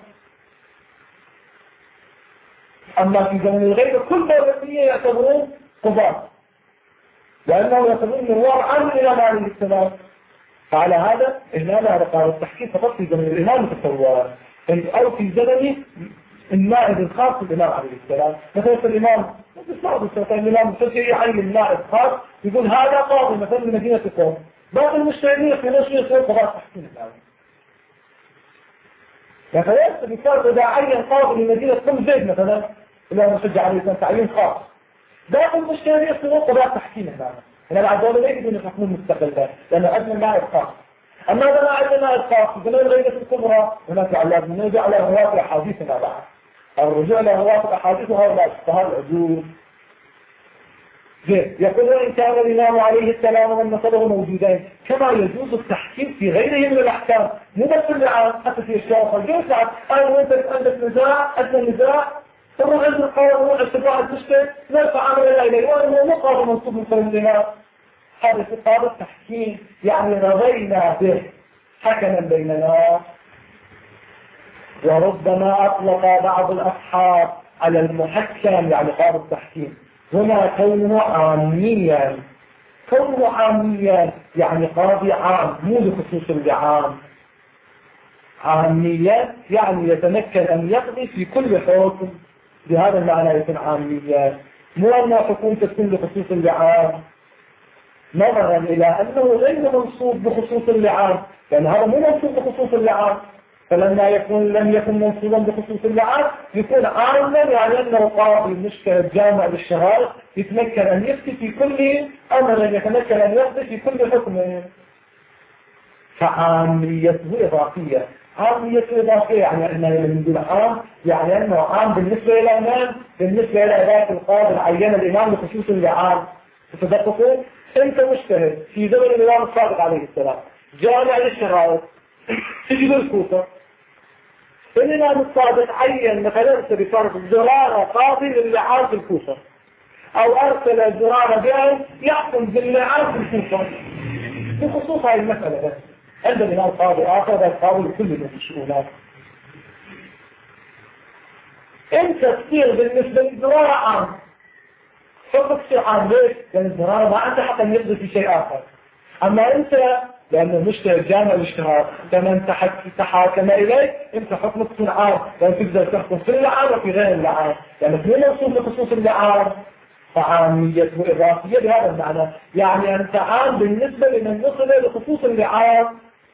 أما في زمن الغيبة كل دولة يعتبرون قضاء، لأنه يعتبرون من ورعا من الإمام عليه السلام. فعلى هذا إهمال على قرار التحكيم فقط في زمن الإمام التصور، أو في زمن النائب الخاص بالإمام عليه السلام. مثلا الإمام الإمام الفقهي يعين النائب خاص يقول هذا قاضي مثلا من مدينة قوم، باقي المجتهدين في نفس يصير قضاء تحكيم الآن. فيحسب مثال إذا عين قاضي من مدينة قوم زيد مثلا إلا نشجع عليه الإسلام تعيين خاص، باقي المجتهدين يصيرون قضاء تحكيم الآن. هنا العدالة لا يجب أن يحكمون مستقلا لأن عندنا نائب خاص. أما إذا ما عندنا نائب خاص في الغيبة الكبرى هناك لازم نرجع على روايات أحاديثنا بعد. الرجوع إلى روايات الأحاديث وهؤلاء الفقهاء العدول. يقول إن كان الإمام عليه السلام ومن نصبه موجودين، كما يجوز التحكيم في غيره من الأحكام، مو بس اللعان حتى في الشرع الجوز. أنا وأنت عندك نزاع، عندنا نزاع، تروح عند القاضي وروح الشفاعة المشترك نرفع عملنا إليه، وأنه مو قاضي منصوب من قبل الإمام. هذا في قاضي التحكيم، يعني رضينا به حكما بيننا. وربما أطلق بعض الأصحاب على المحكم يعني قاضي التحكيم هنا كونه عاميا. كونه عاميا يعني قاضي عام مو لخصوص العام. عاميا يعني يتمكن أن يقضي في كل حكم، بهذا المعنى يكون عاميا، مو أن حكومة تكون لخصوص اللعان، نظرا إلى أنه غير منصوب بخصوص اللعان، لأن هذا مو منصوب بخصوص اللعان. فلما لم يكن منصوبا بخصوص اللعان يكون عاما، يعني أنه قاضي مجتهد جامع للشرائع يتمكن أن يفتي في كل أمر، يتمكن أن يقضي في كل حكم. فعاميته إضافية. عاميته إضافية يعني أنه من دون عام، يعني أنه عام بالنسبة إلى من؟ بالنسبة إلى ذات القاضي العين الإمام بخصوص اللعان. تتدققوا أنت مجتهد في زمن الإمام الصادق عليه السلام جامع للشرائع تجد الكوفة، الإمام الصادق عين مثلا بفرض زرارة قاضي للعان في الكوفة، أو أرسل زرارة بأن يحكم باللعان في الكوفة بخصوص هذه المسألة بس. عند الإمام قاضي آخر هذا القاضي لكل من الشؤونات. أنت تصير بالنسبة للزراعة عام، حكم تصير عام ليش؟ لأن الزراعة ما عندها حتى يقضي في شيء آخر. أما أنت لأن المشتهر جامع الاشتهار فمن تحاكم إليه أنت حكمك تكون عام، لأن تقدر تحكم في اللعان وفي غير اللعان، يعني في منصوب لخصوص اللعان فعامية وإضافية بهذا المعنى. يعني أنت عام بالنسبة لمن يصل لخصوص اللعان.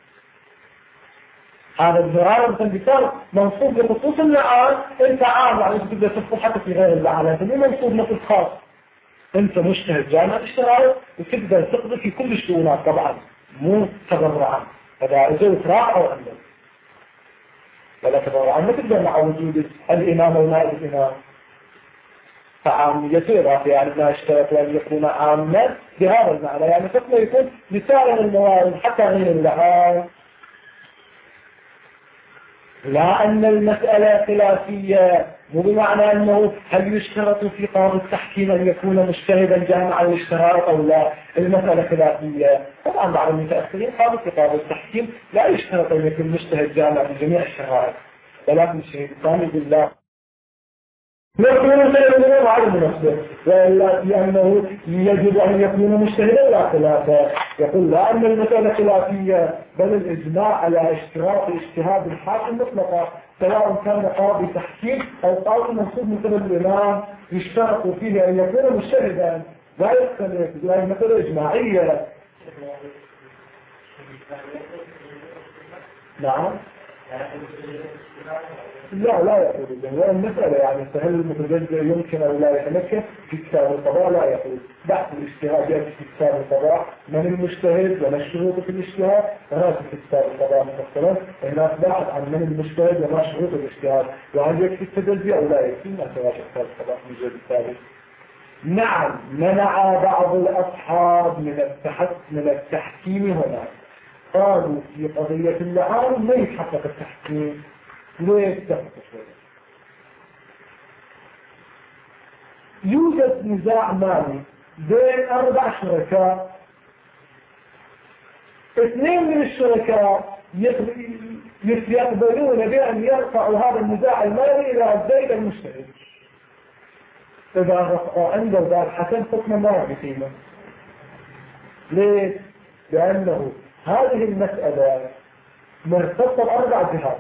هذا الزرار مثلا بيصير منصوب لخصوص اللعان، أنت عام يعني تقدر تحكم حتى في غير اللعان، لكن مو منصوب مثل خاص. أنت مجتهد جامع الاشتراك وتقدر تقضي في كل الشؤونات طبعا مو تبرعا، هذا إذا إفراط أو أمن ولا تبرعا، ما تقدر مع وجود الإمام ونائب الإمام. فعامية إضافة يعني ما اشترط أن يكون عاما بهذا المعنى، يعني حكمه يكون لسائر الموارد حتى غير اللعان. لا أن المسألة خلافية، مو بمعنى أنه هل يشترط في قاضي التحكيم أن يكون مجتهدا جامعا الاشتراط أو لا. المسألة خلافية طبعا بعض المتأخرين قالوا في قاضي التحكيم لا يشترط أن يكون مجتهد جامع في جميع الشرائع، ولكن الشيء الثاني بالله يكون سيدنا على المناسبة لأنه يجب أن يكون مجتهدا لا خلافة. يقول لا أن المسألة خلافية بل الإجماع على اشتراط اجتهاد الحاكم مطلقا سواء كان قاضي تحكيم أو قاضي منصوب مثل الإمام يشترط فيه أن يكون مجتهدا لا يختلف، لأن مسألة إجماعية. نعم لا يقول الجميع المسألة يعني فهل المتجزئ يمكن أو لا يتمكن في كتاب القضاء لا يقول. بحث الاجتهاد يأتي في كتاب القضاء من المجتهد وما الشروط في الاجتهاد هناك في كتاب القضاء مفصلا. هناك بحث عن من المجتهد وما شروط الاجتهاد وهل يكفي التجزئ أو لا يكفي ما سواء كتاب القضاء من الجزء الثالث. نعم منع بعض الأصحاب من التحكيم هنا، قالوا في قضية اللعان ما يتحقق التحكيم. ليه يتحقق؟ يوجد نزاع مالي بين 4 شركاء، 2 من الشركاء يقبلون بأن يرفعوا هذا النزاع المالي إلى الزيد المجتهد. إذا رفعوا عنده ذات حسن حكم ما بقيمة. ليه؟ لأنه هذه المسألة مرتبطة ب4 جهات،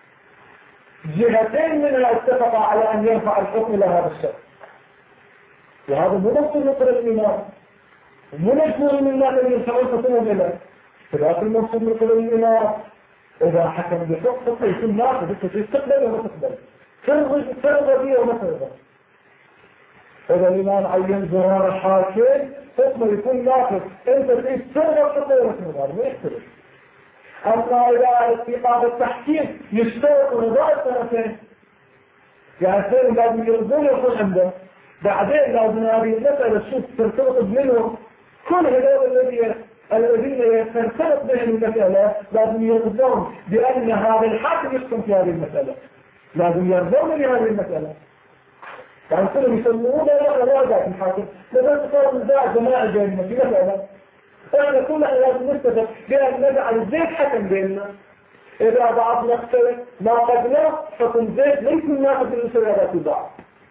جهتين منها اتفقا على أن يرفع الحكم إلى هذا الشخص، وهذا مو مقصود نقر الإمام مو مجموع من الناس اللي يرفعون حكمهم إليه، فذاك المقصود نقر الإمام. إذا حكم بحكم يكون ناقض، انت تقبل ولا تقبل، ترضى بيه ولا ترضى. إذا الإمام عين زرار الحاكم حكمه يكون ناقض، انت ترضى ولا ترضى ما يختلف. أما إذا في قاضي التحكيم يشترط رضاء الطرفين، يعني سير لازم يرضون يكون عنده، بعدين لازم هذه المسألة شوف ترتبط منهم كل هذول الذين ترتبط بهم المسألة لازم يرضون بأن هذا الحاكم يحكم في هذه المسألة، لازم يرضون بهذه المسألة. يعني كلهم يسمونه لا ذات الحاكم، لذلك صار نزاع جماعي بيننا في مسألة احنا كلنا لازم نتفق بأن نجعل زيت حكم بيننا. إذا بعضنا اختلف ما قدنا حكم زيت ليس ناخذ بالنسبة بعض.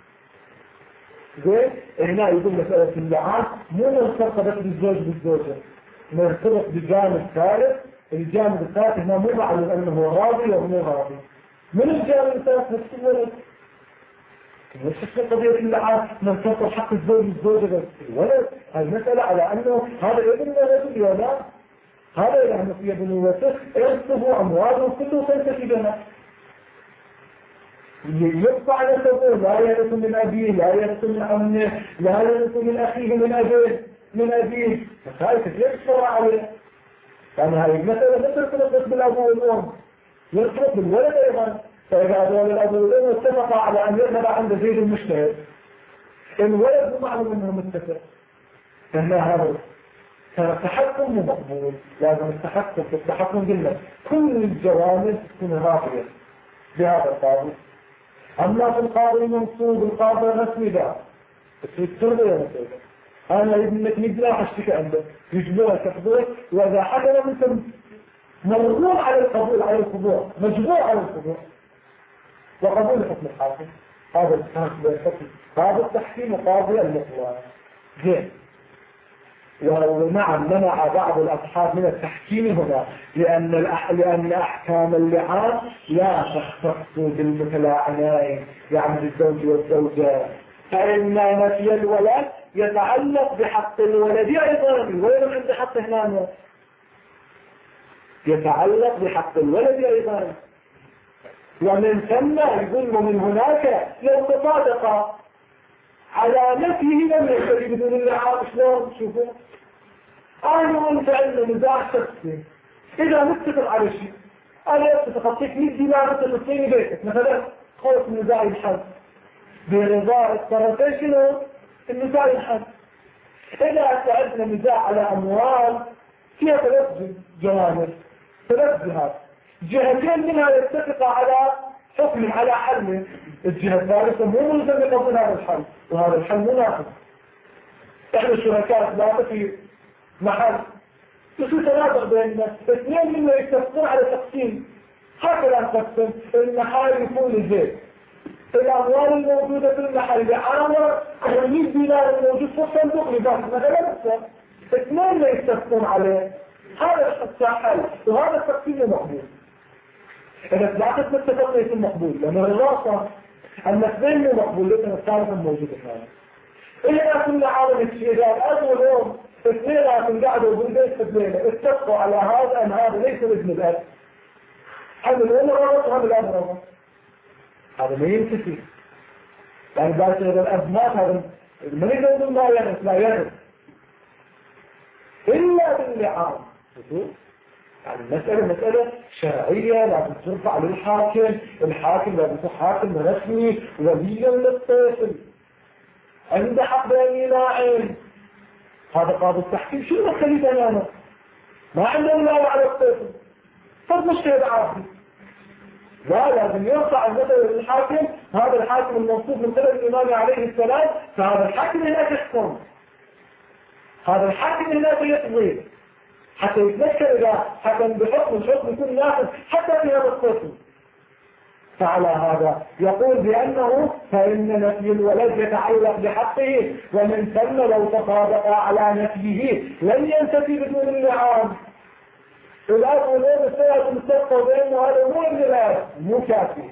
زين هنا يقول مسألة اللعان مو مرتبطة بس بالزوج بالزوجة، مرتبط بجانب ثالث. الجانب الثالث هنا مو معلوم أنه راضي أو مو راضي. من الجانب الثالث نفس الولد، نفس قضية اللعان مرتبطة حق الزوج بالزوجة بس الولد. المسألة على أنه هذا ابن رجل ولا هذا يعني في بنوته ارثه أمواله كله تنتهي بنا، يقطع نسبه لا يرث من أبيه لا يرث من عمه لا يرث من أخيه من أبيه فهذا كثير الشرع عليه. يعني هذه المسألة لا ترتبط بالأبو والأم، يرتبط بالولد أيضا. فإذا أدوان الأبو والأم اتفقا على أن يذهب عند زيد المجتهد، الولد مو معلوم أنه متفق، فهنا هذا فالتحكم مقبول. لازم التحكم في التحكم بالنفس كل الجوانب تكون راضية بهذا القاضي. أما في القاضي المنصوب القاضي الرسمي ده في التربية مثلا أنا ابنك نجلا أشتكي عندك يجبرك تحضرك وإذا حكم مثل مرغوب على القبول على الخضوع، مجبور على الخضوع وقبول حكم الحاكم. هذا الحكم، هذا التحكيم قاضي المطلق. زين. ونعم منع بعض الأصحاب من التحكيم هنا لأن أحكام اللعان لا تختص بالمتلاعنين، يعني بالزوج والزوجة، فإن نفي الولد يتعلق بحق الولد أيضا. الولد عند حق هنا يتعلق بحق الولد أيضا. ومن ثم يقول ومن هناك لو تصادق على نفيه لم يكتري بدون اللعان. شلون؟ شوفوا، أنا وانت عندنا نزاع شخصي، إذا نتفق على شيء، أنا أعطيك 100 دينار مثل تصيني بيتك مثلا، خلص النزاع ينحل برضا الطرفين. شنو؟ النزاع ينحل. إذا عندنا نزاع على أموال فيها 3 جوانب، 3 جهات، جهتين منها يتفق على حكم على حل، الجهة الثالثة مو ملزم يقبل هذا الحل، وهذا الحل مناسب. احنا شركاء ثلاثة في محل يصير تنازع بيننا، 2 منا يتفقون على تقسيم، هكذا نقسم المحل يكون لزيت، الأموال الموجودة في المحل بعامر 100 دينار الموجود في الصندوق لبنك مثلا، 2 ما يتفقون عليه، هذا الحل وهذا التقسيم مقبول. إذا 3 متفقين يكون مقبول، لأن الراسة أن 2 مو مقبول لأن الثالثة موجودة هنا. إذا كنا عالم الشيء أول يوم 2 قاعدوا بالبيت 2 اتفقوا على هذا أن هذا ليس ابن الأب، هم الأم رابط وهم الأب رابط، هذا ما ينتفي. يعني بعد هذا الأب مات، هذا من يقول ما يرث لا يرث إلا باللعان. يعني مسألة شرعية لازم ترفع للحاكم، الحاكم لازم يكون حاكم رسمي وليا للطفل عنده حق بين يلاعن. هذا قاضي التحكيم شو مخلي تماما ما عنده ولاية على الطفل، فرد مشكلة عاقل. لا، لازم يرفع المسألة للحاكم، هذا الحاكم المنصوب من قبل الإمام عليه السلام، فهذا الحاكم هناك يحكم، هذا الحاكم هناك يقضي حتى يتذكر إذا حكم بحكم الحكم يكون نافذ حتى في هذا الطفل. فعلى هذا يقول بأنه فإن نفي الولد يتعلق بحقه، ومن ثم لو تصادق على نفيه لن ينتفي بدون اللعان. الأب والأم السيئة مستقى بأنه هذا مو ابن الأب، مو كافي،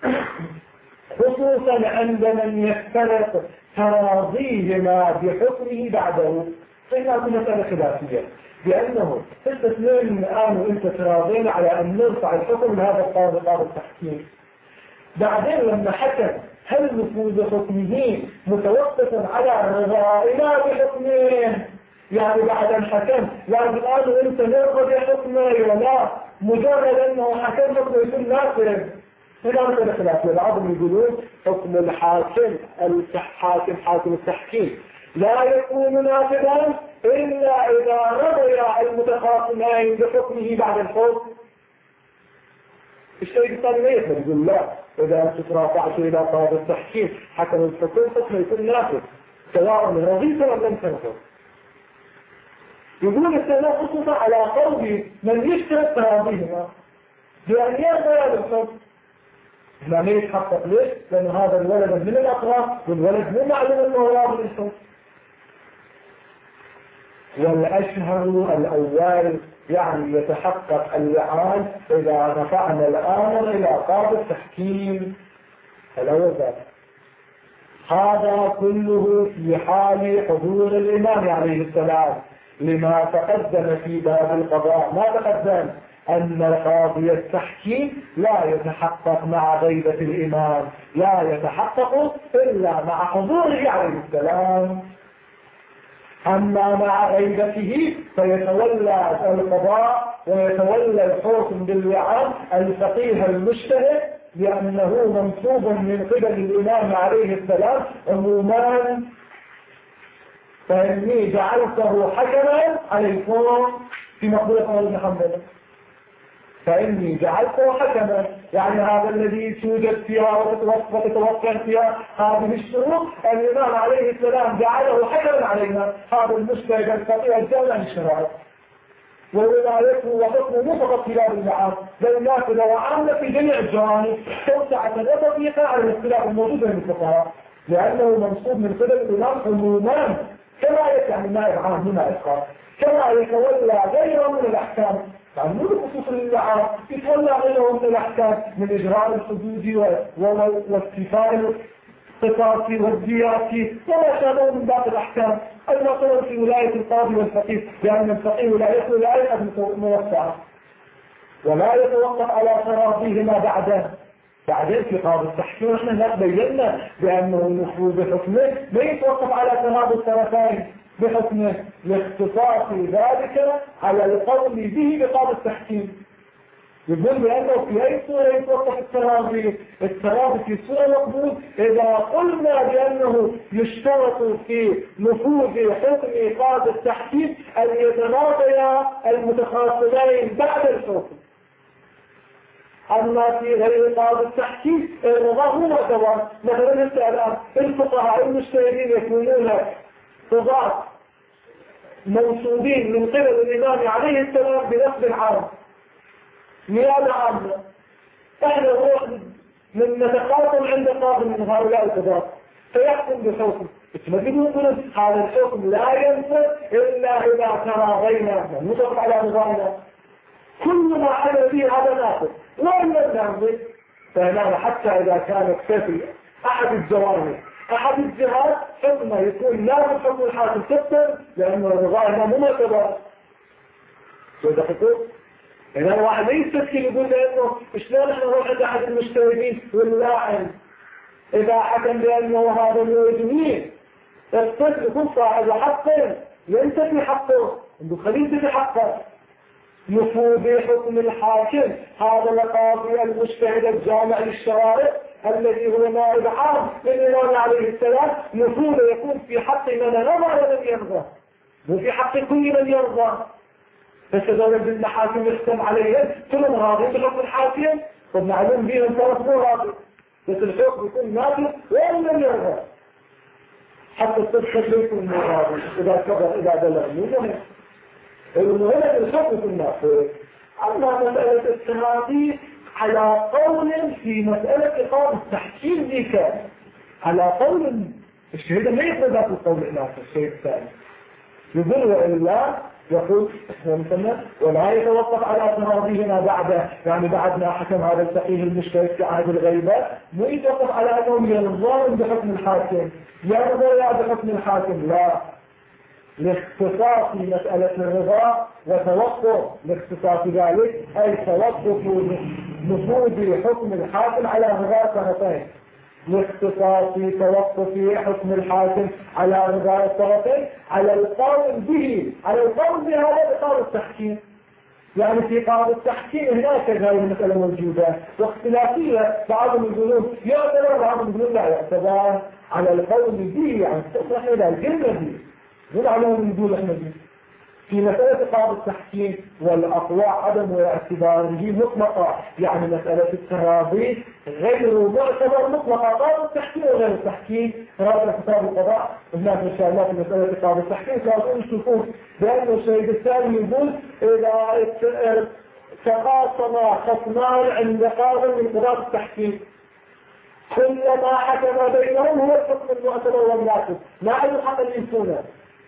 خصوصا عند من يفترق تراضيهما بحكمه بعده. فإنها مسألة خلافية، بأنه الاثنين من الآن وانت تراضين على أن نرفع الحكم لهذا القاضي قاضي التحكيم. بعدين لما حكم هل نفوذ حكمه متوقف على رضائنا بحكمه، يعني بعد أن حكم يعني الآن وانت نرضى بحكمه ولا مجرد أنه حكم حكمه يكون نافذ. هنا مثل خلافية، العظم يقولون حكم الحاكم حاكم التحكيم لا يكون نافذا إلا إذا رضي المتخاصمين بحكمه بعد الحكم. الشيء الثاني ما يقول لا، إذا تترافعت إلى قاضي التحكيم حكم الحكم حكمه يكون نافذ سواء رضيت أم لم ترضى. يقول السلام خصوصا على قول من يشترط تراضيهما بأن يرضى بالحكم. لا ما يتحقق ليش؟ لأن هذا الولد من الأطراف والولد مو معلوم أنه راضي بالحكم. والأشهر الأول يعني يتحقق اللعان إذا رفعنا الأمر إلى قاضي التحكيم الأول ذلك. هذا كله في حال حضور الإمام عليه السلام، لما تقدم في باب القضاء ما تقدم أن قاضي التحكيم لا يتحقق مع غيبة الإمام، لا يتحقق إلا مع حضوره عليه السلام. أما مع غيبته فيتولى القضاء ويتولى الحكم باللعان الفقيه المجتهد، لأنه منصوب من قبل الإمام عليه السلام عموما. فإني جعلته حكما عليكم في مقولة قول محمد، فإني جعلته حكما، يعني هذا الذي توجد فيها وتتوقع فيها هذه الشروط الإمام عليه السلام جعله حكما علينا، هذا المجتهد الفقيه الجامع الشرعي. وولايته وحكمه مو فقط في باب المعاد بل نافذة وعامة في جميع الجوانب توسعة وتضييقا على الاختلاف الموجود بين الفقهاء لأنه منصوب من قبل الإمام عموما كما يعني النائب عام هنا إسقاط كما يتولى غيره من الأحكام يعني مو بخصوص العام يتولى غيره من الأحكام من إجراء الحدود واستيفاء القصاص والديات وما شابه من بعض الأحكام المطلوب في ولاية القاضي والفقيه لأن الفقيه ولايته ولاية موسعة ولا يتوقف على تراضيهما بعدين في قاضي التحكيم احنا هناك بينا بأنه النفوذ بحكمه ما يتوقف على تراضي الطرفين بحكمه لاختصاص ذلك على القول به بقاضي التحكيم يقول بأنه في أي صورة يتوقف التراضي في صورة مقبول إذا قلنا بأنه يشترط في نفوذ حكم قاضي التحكيم أن يتراضيا المتخاصمين بعد الحكم أما في غير قاضي التحكيم الرضا هو معتبر مثلا الآن الفقهاء المجتهدين يكونون قضاة موصولين من قبل الإمام عليه السلام بنصب عام نيابة عامة احنا نروح من نتخاصم عند قاضي من هؤلاء القضاة فيحكم بحكم تمددون قلت هذا الحكم لا ينفذ إلا إذا تراضينا نطلق على نظامنا كل ما عمل به هذا ناخذ وإن لم ننظر فهنا حتى إذا كان اكتفي أحد الجوانب أحد الجهات حكمه يكون لا من حكم الحاكم تبتل لأنه الرضا مو معتبر شو دقيقه؟ إذا الواحد ما يستسكي يقول لأنه شلون احنا نروح عند أحد المجتهدين واللاعن إذا حكم بأنه هذا الوجهين الطفل يكون صاحب حق ينتفي حقه عنده خليل في حقه نفوذ حكم الحاكم هذا القاضي المجتهد الجامع للشرائع الذي هو نائب عام للإمام عليه السلام نفوذه يكون في حق من نظر ولم يرضى وفي حق كل من يرضى فسدول بالمحاكم يحكم عليهم كلهم راضين بحكم الحاكم ومعلوم بهم طرف مو راضي بس الحكم يكون نافذ وإن لم يرضى حتى الطفل يكون مو راضي إذا كبر إذا بلغ مو المهم الحكم يكون نافذ أما مسألة التراضي على قول في مسألة قاضي التحكيم ذيك على قول الشهيد ما يقبل ذات القول النافذ الشيء الثاني يقول وإلا يقول ولا يتوقف على تراضيهما بعده يعني بعد ما حكم هذا الفقيه المشترك في عهد الغيبة مو يتوقف على أنهم يرضون بحكم الحاكم يرضى بحكم الحاكم لا لاختصاص مسألة الرضا وتوقف لاختصاص ذلك أي توقف نفوذ حكم الحاكم على رضا الطرفين لاختصاص توقف حكم الحاكم على رضا الطرفين على القول به هذا بقول التحكيم يعني في قول التحكيم هناك هذه المسألة موجودة واختلافية بعضهم يقولون يعتبر بعضهم يقولون لا يعتبر على القول به يعني تصلح إلى الجنة به مو عليهم يقول احنا به في مسألة قاضي التحكيم والأقوى عدم اعتباره مطلقة يعني مسألة التراضي غير معتبر مطلقة قاضي التحكيم وغير التحكيم راجع كتاب القضاء الناس إن شاء الله في مسألة قاضي التحكيم كانوا يشوفون بأن الشهيد الثاني يقول إذا تقاسم خصمان عند قاضي من قضاء التحكيم كلما حكم بينهم هو الحكم المعتبر والناقض ما عنده حق الإنسان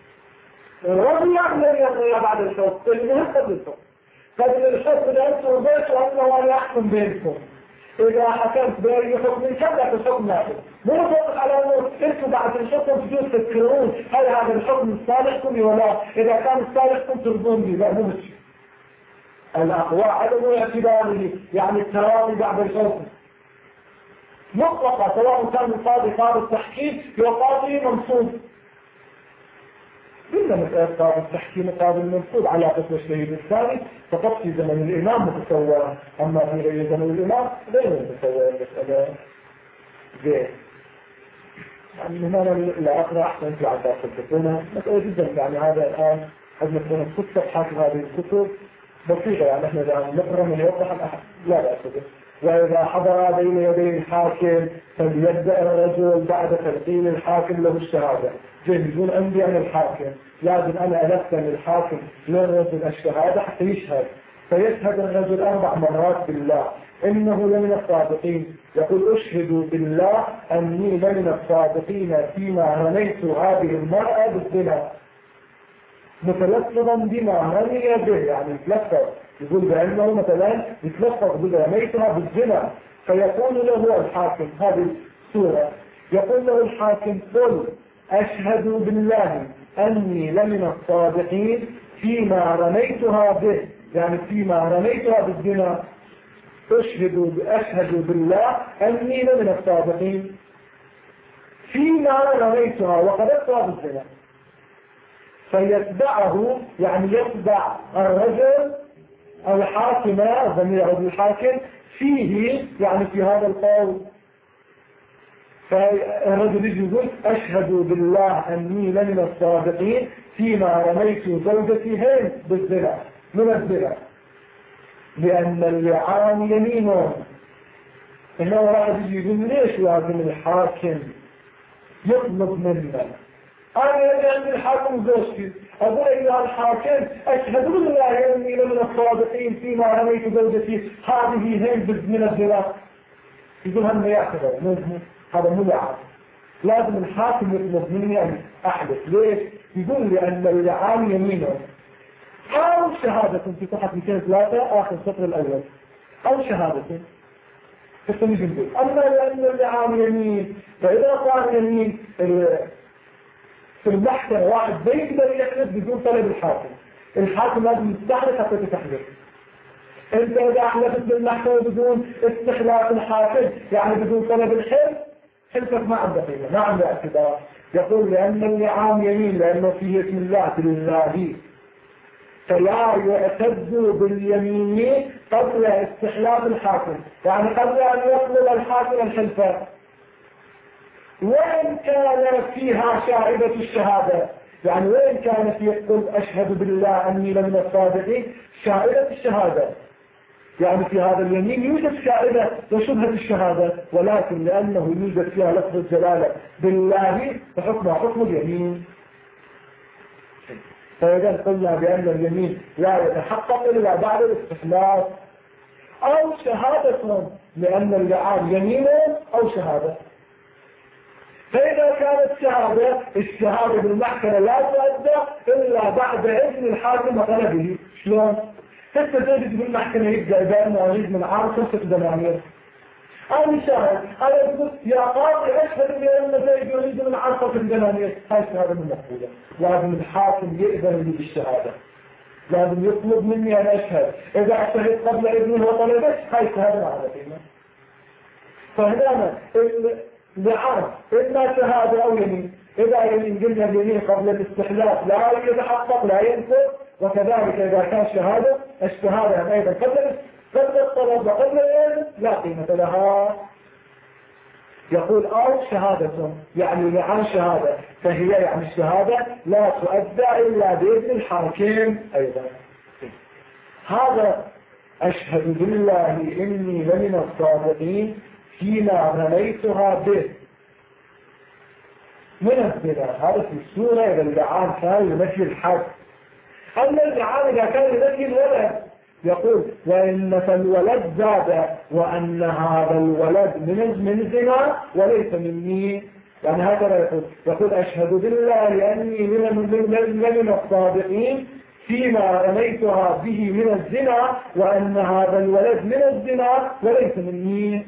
رضي يرضي بعد الحكم المهم قبل الحكم قبل الحكم لأنه بيت وأنه أن يحكم بينكم إذا حكمت بأي حكم كذا في الحكم نافذ مو توقف على أنه أنتم بعد الحكم تجوز تذكرون هل هذا الحكم صالحكم ولا إذا كان صالحكم ترضون به لا مو بشيء الأقوى عدم اعتباره يعني التراضي بعد الحكم مطلقة سواء كان قاضي التحكيم وقاضي منصوب إلا مسألة قاضي التحكيم قاضي المنصوب على قسم الشهيد الثاني فقط في زمن الإمام متسوى أما في غير زمن الإمام غير متسوى المسألة غير يعني هنا العقل أحسن في عداء الكتونة مسألة جدا يعني هذا الآن حجم الكتونة 6 صفحات هذه الكتب بسيطة يعني احنا نقرأ من يوضح الأحد لا بأس به. وإذا حضر بين يدي الحاكم فليبدأ الرجل بعد تلقين الحاكم له الشهادة. يقول عندي أنا الحاكم لازم أنا ألقن الحاكم للرجل الشهادة حتى يشهد، فيشهد الرجل 4 مرات بالله إنه لمن الصادقين. يقول أشهد بالله أني لمن الصادقين فيما رميت هذه المرأة بالزنا، متلفظا بما رمي به، يعني يتلفظ يقول بأنه مثلا يتلفظ بما رميتها بالزنا، فيقول له الحاكم هذه السورة، يقول له الحاكم قل أشهد بالله أني لمن الصادقين فيما رميتها به، يعني فيما رميتها بالزنا. أشهد بالله أني لمن الصادقين فيما رميتها وقذفتها بالزنا. فيتبعه يعني يتبع الرجل الحاكم، ضمير الحاكم فيه يعني في هذا القول. فالرجل يجي يقول أشهد بالله أني لمن الصادقين فيما رميت زوجتي هين بالزنا من الزنا، لأن اللعان يمينه. إنه واحد يجي يقول ليش لازم الحاكم يطلب منا؟ أنا يجي عند الحاكم زوجتي أقول إلى الحاكم أشهد بالله أني لمن الصادقين فيما رميت زوجتي هذه هين من الزنا، يقول هم يعتبر هذا مو لعان، لازم الحاكم يطلب مني أن أحدث. ليش؟ يقول لأن اللعان يمينه أو شهادة في صفحة 203 آخر السطر الأول، أو شهادة فسنجي نقول أما لأن اللعان يمين، فإذا صار يمين في المحكمة واحد بيقدر يحدث بدون طلب الحاكم، الحاكم لازم يستحلف حتى تحدث. انت اذا احلفت بالمحكمة بدون استخلاف الحاكم يعني بدون طلب الحلف، حلفك ما عنده قيمة، ما عنده اعتبار. يقول لأن اللعان يمين لأنه فيه اسم الله بالله، فلا يعتد باليمين قبل استحلاف الحاكم، يعني قبل أن يطلب الحاكم الحلفة، وإن كان فيها شاهدة الشهادة، يعني وإن كان في يقول أشهد بالله أني لمن الصادقين شاهدة الشهادة، يعني في هذا اليمين يوجد شاهدة وشبهة الشهادة، ولكن لأنه يوجد فيها لفظ الجلالة بالله فحكمها حكم اليمين. فإذا قلنا بأن اليمين لا يتحقق إلا بعد الاستحلاف أو شهادة، لأن اللعان يمين أو شهادة. فإذا كانت الشهادة بالمحكمة لا تؤدى إلا بعد إذن الحاكم وطلبه. شلون؟ حتى تجد بالمحكمة يبدأ بأنه أريد من عام 5 دنانير أو شاهد أنا يقول يا قاضي أشهد بأن زيد يريد من عام 5 دنانير، هاي الشهادة من مقبولة. لازم الحاكم يأذن لي بالشهادة، لازم يطلب مني أن أشهد، إذا أشهد قبل إذنه وطلبه هاي الشهادة على قيمة. فهنا اللعان إما شهادة أو يمين، إذا يمين قلنا اليمين قبل الاستحلاف لا يتحقق لا ينفذ، وكذلك إذا كان شهادة الشهادة أيضا قبل الطلب وقبل الإذن لا قيمة لها. يقول أو شهادة يعني لعان شهادة، فهي يعني الشهادة لا تؤدى إلا بإذن الحاكم أيضا. هذا أشهد بالله إني لمن الصادقين فيما رميتها به من الزنا، هذا في السورة إذا اللعان كان لنفي الحد. أما اللعان إذا كان لنفي الولد يقول وإن فالولد زاد وأن هذا الولد من زنا وليس مني، يعني هكذا يقول أشهد بالله أني من الصادقين فيما رميتها به من الزنا وأن هذا الولد من الزنا وليس مني.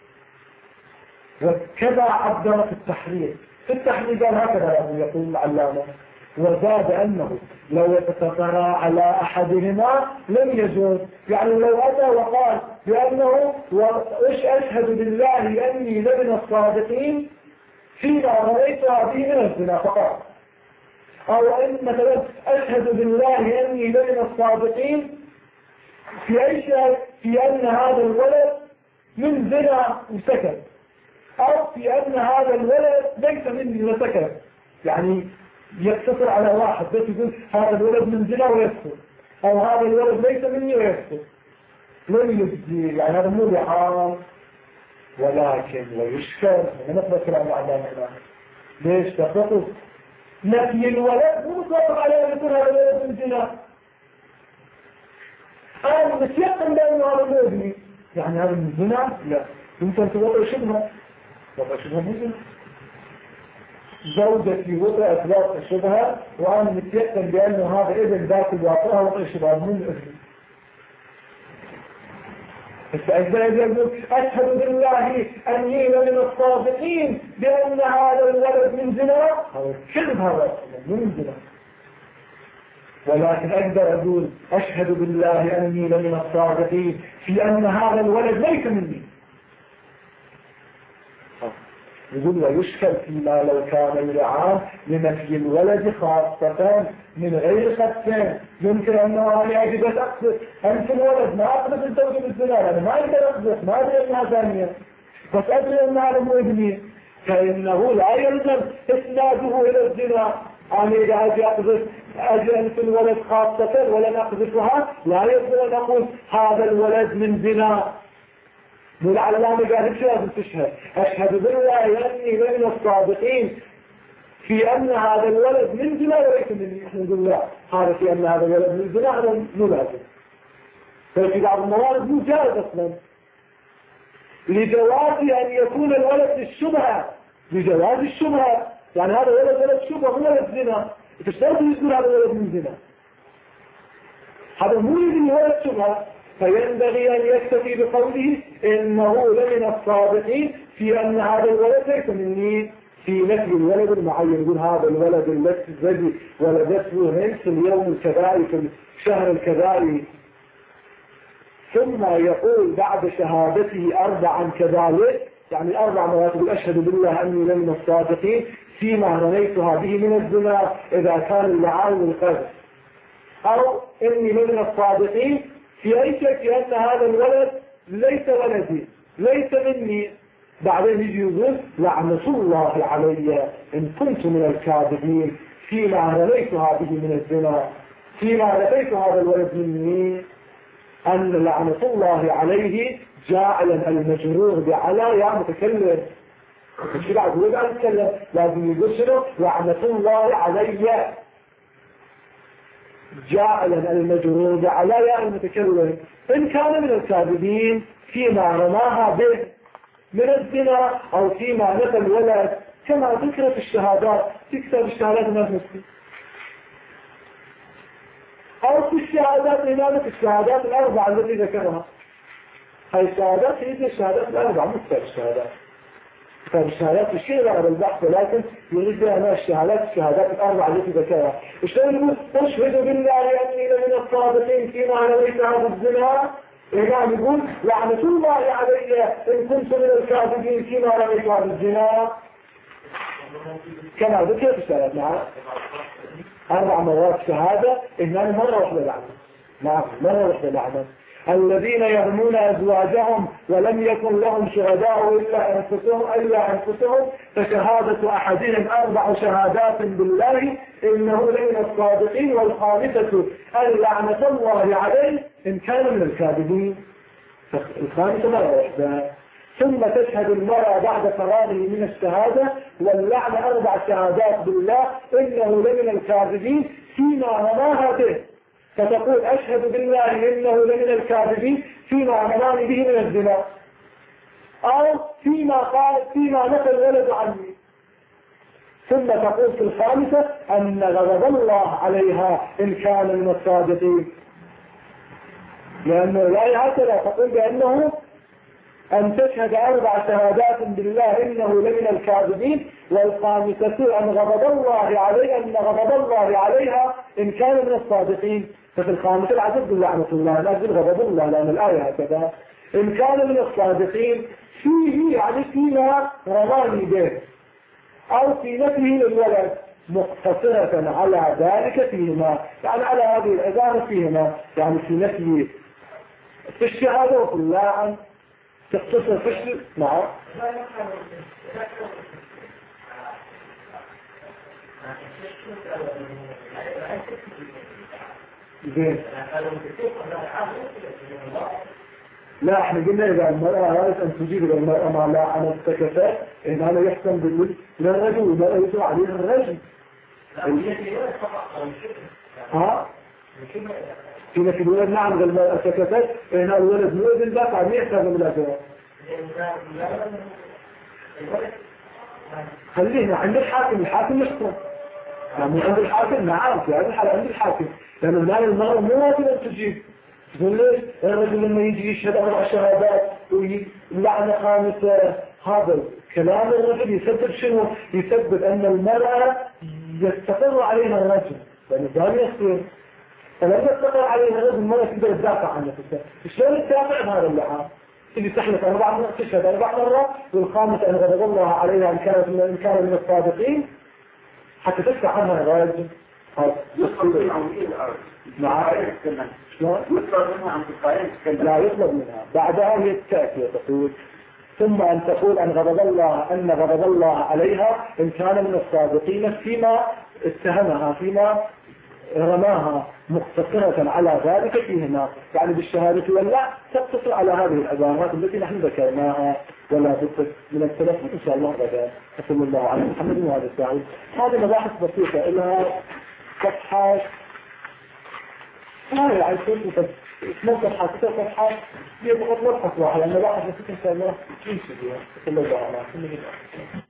وكذا عبر في التحرير، في التحرير قال هكذا يقول العلامة وزاد أنه لو اقتصر على أحدهما لم يجوز، يعني لو أتى وقال بأنه أشهد بالله أني لمن الصادقين فيما رميتها به من الزنا فقط، أو أن مثلا أشهد بالله أني لمن الصادقين في أي شيء في أن هذا الولد من زنا وسكت، أو في أن هذا الولد ليس مني وسكت، يعني يقتصر على واحد بس يقول هذا الولد من زنا ويسكت، أو هذا الولد ليس مني ويسكت من يجزي، يعني هذا مو لحام، ولكن ويشكر نثبت كلام أعدائنا. ليش تفقد نفي الولد مو مطلق عليه أن يكون هذا الولد من زنا. أنا متيقن بأنه هذا مو ابني، يعني هذا من زنا؟ لا، يمكن توضع شبهة، وضع شبهة مو زنا. زوجتي وضعت وضع الشبهة وأنا متيقن بأنه هذا ابن ذاك الواقع وضع الشبهة من ابني. أشهد بالله أني من الصادقين بأن هذا الولد من زنا. كذب هذا من زنا. ولكن أقدر أقول أشهد بالله أني من الصادقين في أن هذا الولد ليس مني. يقول ويشكل فيما لو كان يلعان لنفي الولد خاصة من غير خدتين. يمكن أنه أنا أجب أقصد أنت الولد ما أقصد الزوج بالزنا، أنا ما أقدر أقصد، ما أدري أنها ثانية، بس أدري أن هذا مو ابني، فإنه لا يلزم إسناده إلى الزنا. أنا إذا أجي أقصد أنت الولد خاصة ولن أقصدها، لا يلزم أن أقول هذا الولد من زنا. والعلامة قال شو لازم تشهد؟ أشهد بالله أني من الصادقين في أن هذا الولد من زنا وليس مني. إحنا نقول لا، هذا في أن هذا الولد من زنا هذا مو لازم. ففي بعض الموارد مو جائز أصلا لجواز أن يكون الولد للشبهة، لجواز الشبهة، يعني هذا ولد شبهة مو ولد زنا، تشترط يقول هذا ولد من زنا، هذا مو يدري ولد شبهة. فينبغي أن يكتفي بقوله إنه لمن الصادقين في أن هذا الولد ليس مني، في نفي الولد المعين. يقول هذا الولد الذي ولدته هند في اليوم الكذائي في الشهر الكذائي، ثم يقول بعد شهادته أربعا كذلك، يعني 4 مرات يقول أشهد بالله أني لمن الصادقين فيما رميتها به من الزنا إذا كان اللعان القذف، أو إني من الصادقين في أي شك أن هذا الولد ليس ولدي ليس مني. بعدين يجي يقول لعنة الله علي إن كنت من الكاذبين فيما رميتها به من الزنا، فيما رميت هذا الولد مني. أن لعنة الله عليه جاعلا المجرور بعلى يا متكلم، مش بعد يقول أن يتكلم لازم يقول شنو؟ لعنة الله علي جاعلا المجرور بعلى يا المتكلم إن كان من الكاذبين فيما رماها به من الزنا أو فيما نفى الولد، كما ذكر في الشهادات، تكتب الشهادات الناس مسلم، أو في الشهادات إمامة الشهادات الأربعة التي ذكرها. هاي الشهادات هي الشهادات الأربعة، مو كتاب الشهادات. كتاب الشهادات الشيء غير البحث، ولكن يريد بها الشهادات الأربعة التي ذكرها. وشلون يقول أشهد بالله أني لمن الصادقين فيما رميت هذا الزنا. الإمام يقول لعنة الله علي إن كنت من الكاذبين فيما رميت هذا الزنا، كما ذكر في الشهادات. نعم 4 مرات شهادة، إنما مرة واحدة لعنة. نعم مرة واحدة لعنة. الذين يرمون أزواجهم ولم يكن لهم شهداء إلا أنفسهم فشهادة أحدهم 4 شهادات بالله إنه لمن الصادقين، والخامسة أن لعنة الله عليه إن كان من الكاذبين. الخامسة مرة واحدة. ثم تشهد المرأة بعد فراغه من الشهادة واللعن 4 شهادات بالله إنه لمن الكاذبين فيما رماها به، فتقول أشهد بالله إنه لمن الكاذبين فيما رماني به من الزنا، أو فيما نفى الولد عني. ثم تقول في الخامسة أن غضب الله عليها إن كان من الصادقين، لأنه لا هكذا تقول بأنه أن تشهد 4 شهادات بالله إنه لمن الكاذبين، والخامسة أن غضب الله عليها إن كان من الصادقين. ففي الخامسة العدد لعنة الله، نازل غضب الله، لأن الآية هكذا إن كان من الصادقين فيه، يعني فيما رماني به، أو في نفيه للولد، مقتصرة على ذلك فيهما، يعني على هذه العبارة فيهما، يعني في نفيه في الشهادة وفي اللعن تختصر في الشهادة. نعم زين. لا احنا قلنا اذا المرأة هذا ان تجيب الى المرأة ما لا عن السكتات ان هذا يحسن بالولد للرجل والمرأة يسوى عليه الرجل. ها؟ فينا في الولد نعم المرأة سكتات ان الولد مؤذن الباقي عم يحسن بالأجواء. خلينا عند الحاكم يحكم. يعني عند الحاكم نعم في هذه الحالة عند الحاكم لأن المال المرأة مو واجب أن تجيب. تقول ليش؟ الرجل لما يجي يشهد 4 شهادات ويلعنة خامسة هذا كلام الرجل يسبب شنو؟ يسبب أن المرأة يستقر عليها الرجل لأن الثاني يصير فلما يستقر عليها الرجل المرأة تقدر تدافع عن نفسها. شلون تدافع بهذا اللحام؟ اللي تحلف 4 مرات تشهد 4 مرات والخامسة أن غضب الله عليها إن كان من الصادقين حتى تدفع عنها الرجل. لا يطلب منها بعدها هي تأتي تقول ثم أن تقول أن غضب الله عليها إن كان من الصادقين فيما اتهمها فيما رماها مقتصرة على ذلك فيه هنا يعني بالشهادة ولا تقتصر على هذه العبارات التي نحن ذكرناها ولا بد من التلفظ إن شاء الله غدا. صلى الله على محمد وعلى سعيد. هذه مباحث بسيطة إلها صفحات ما هي عايز تقول صفحات 6 صفحات هي فقط مبحث واحد لأن مباحث بسيطة إن شاء الله يمشي بها. صلى الله على محمد.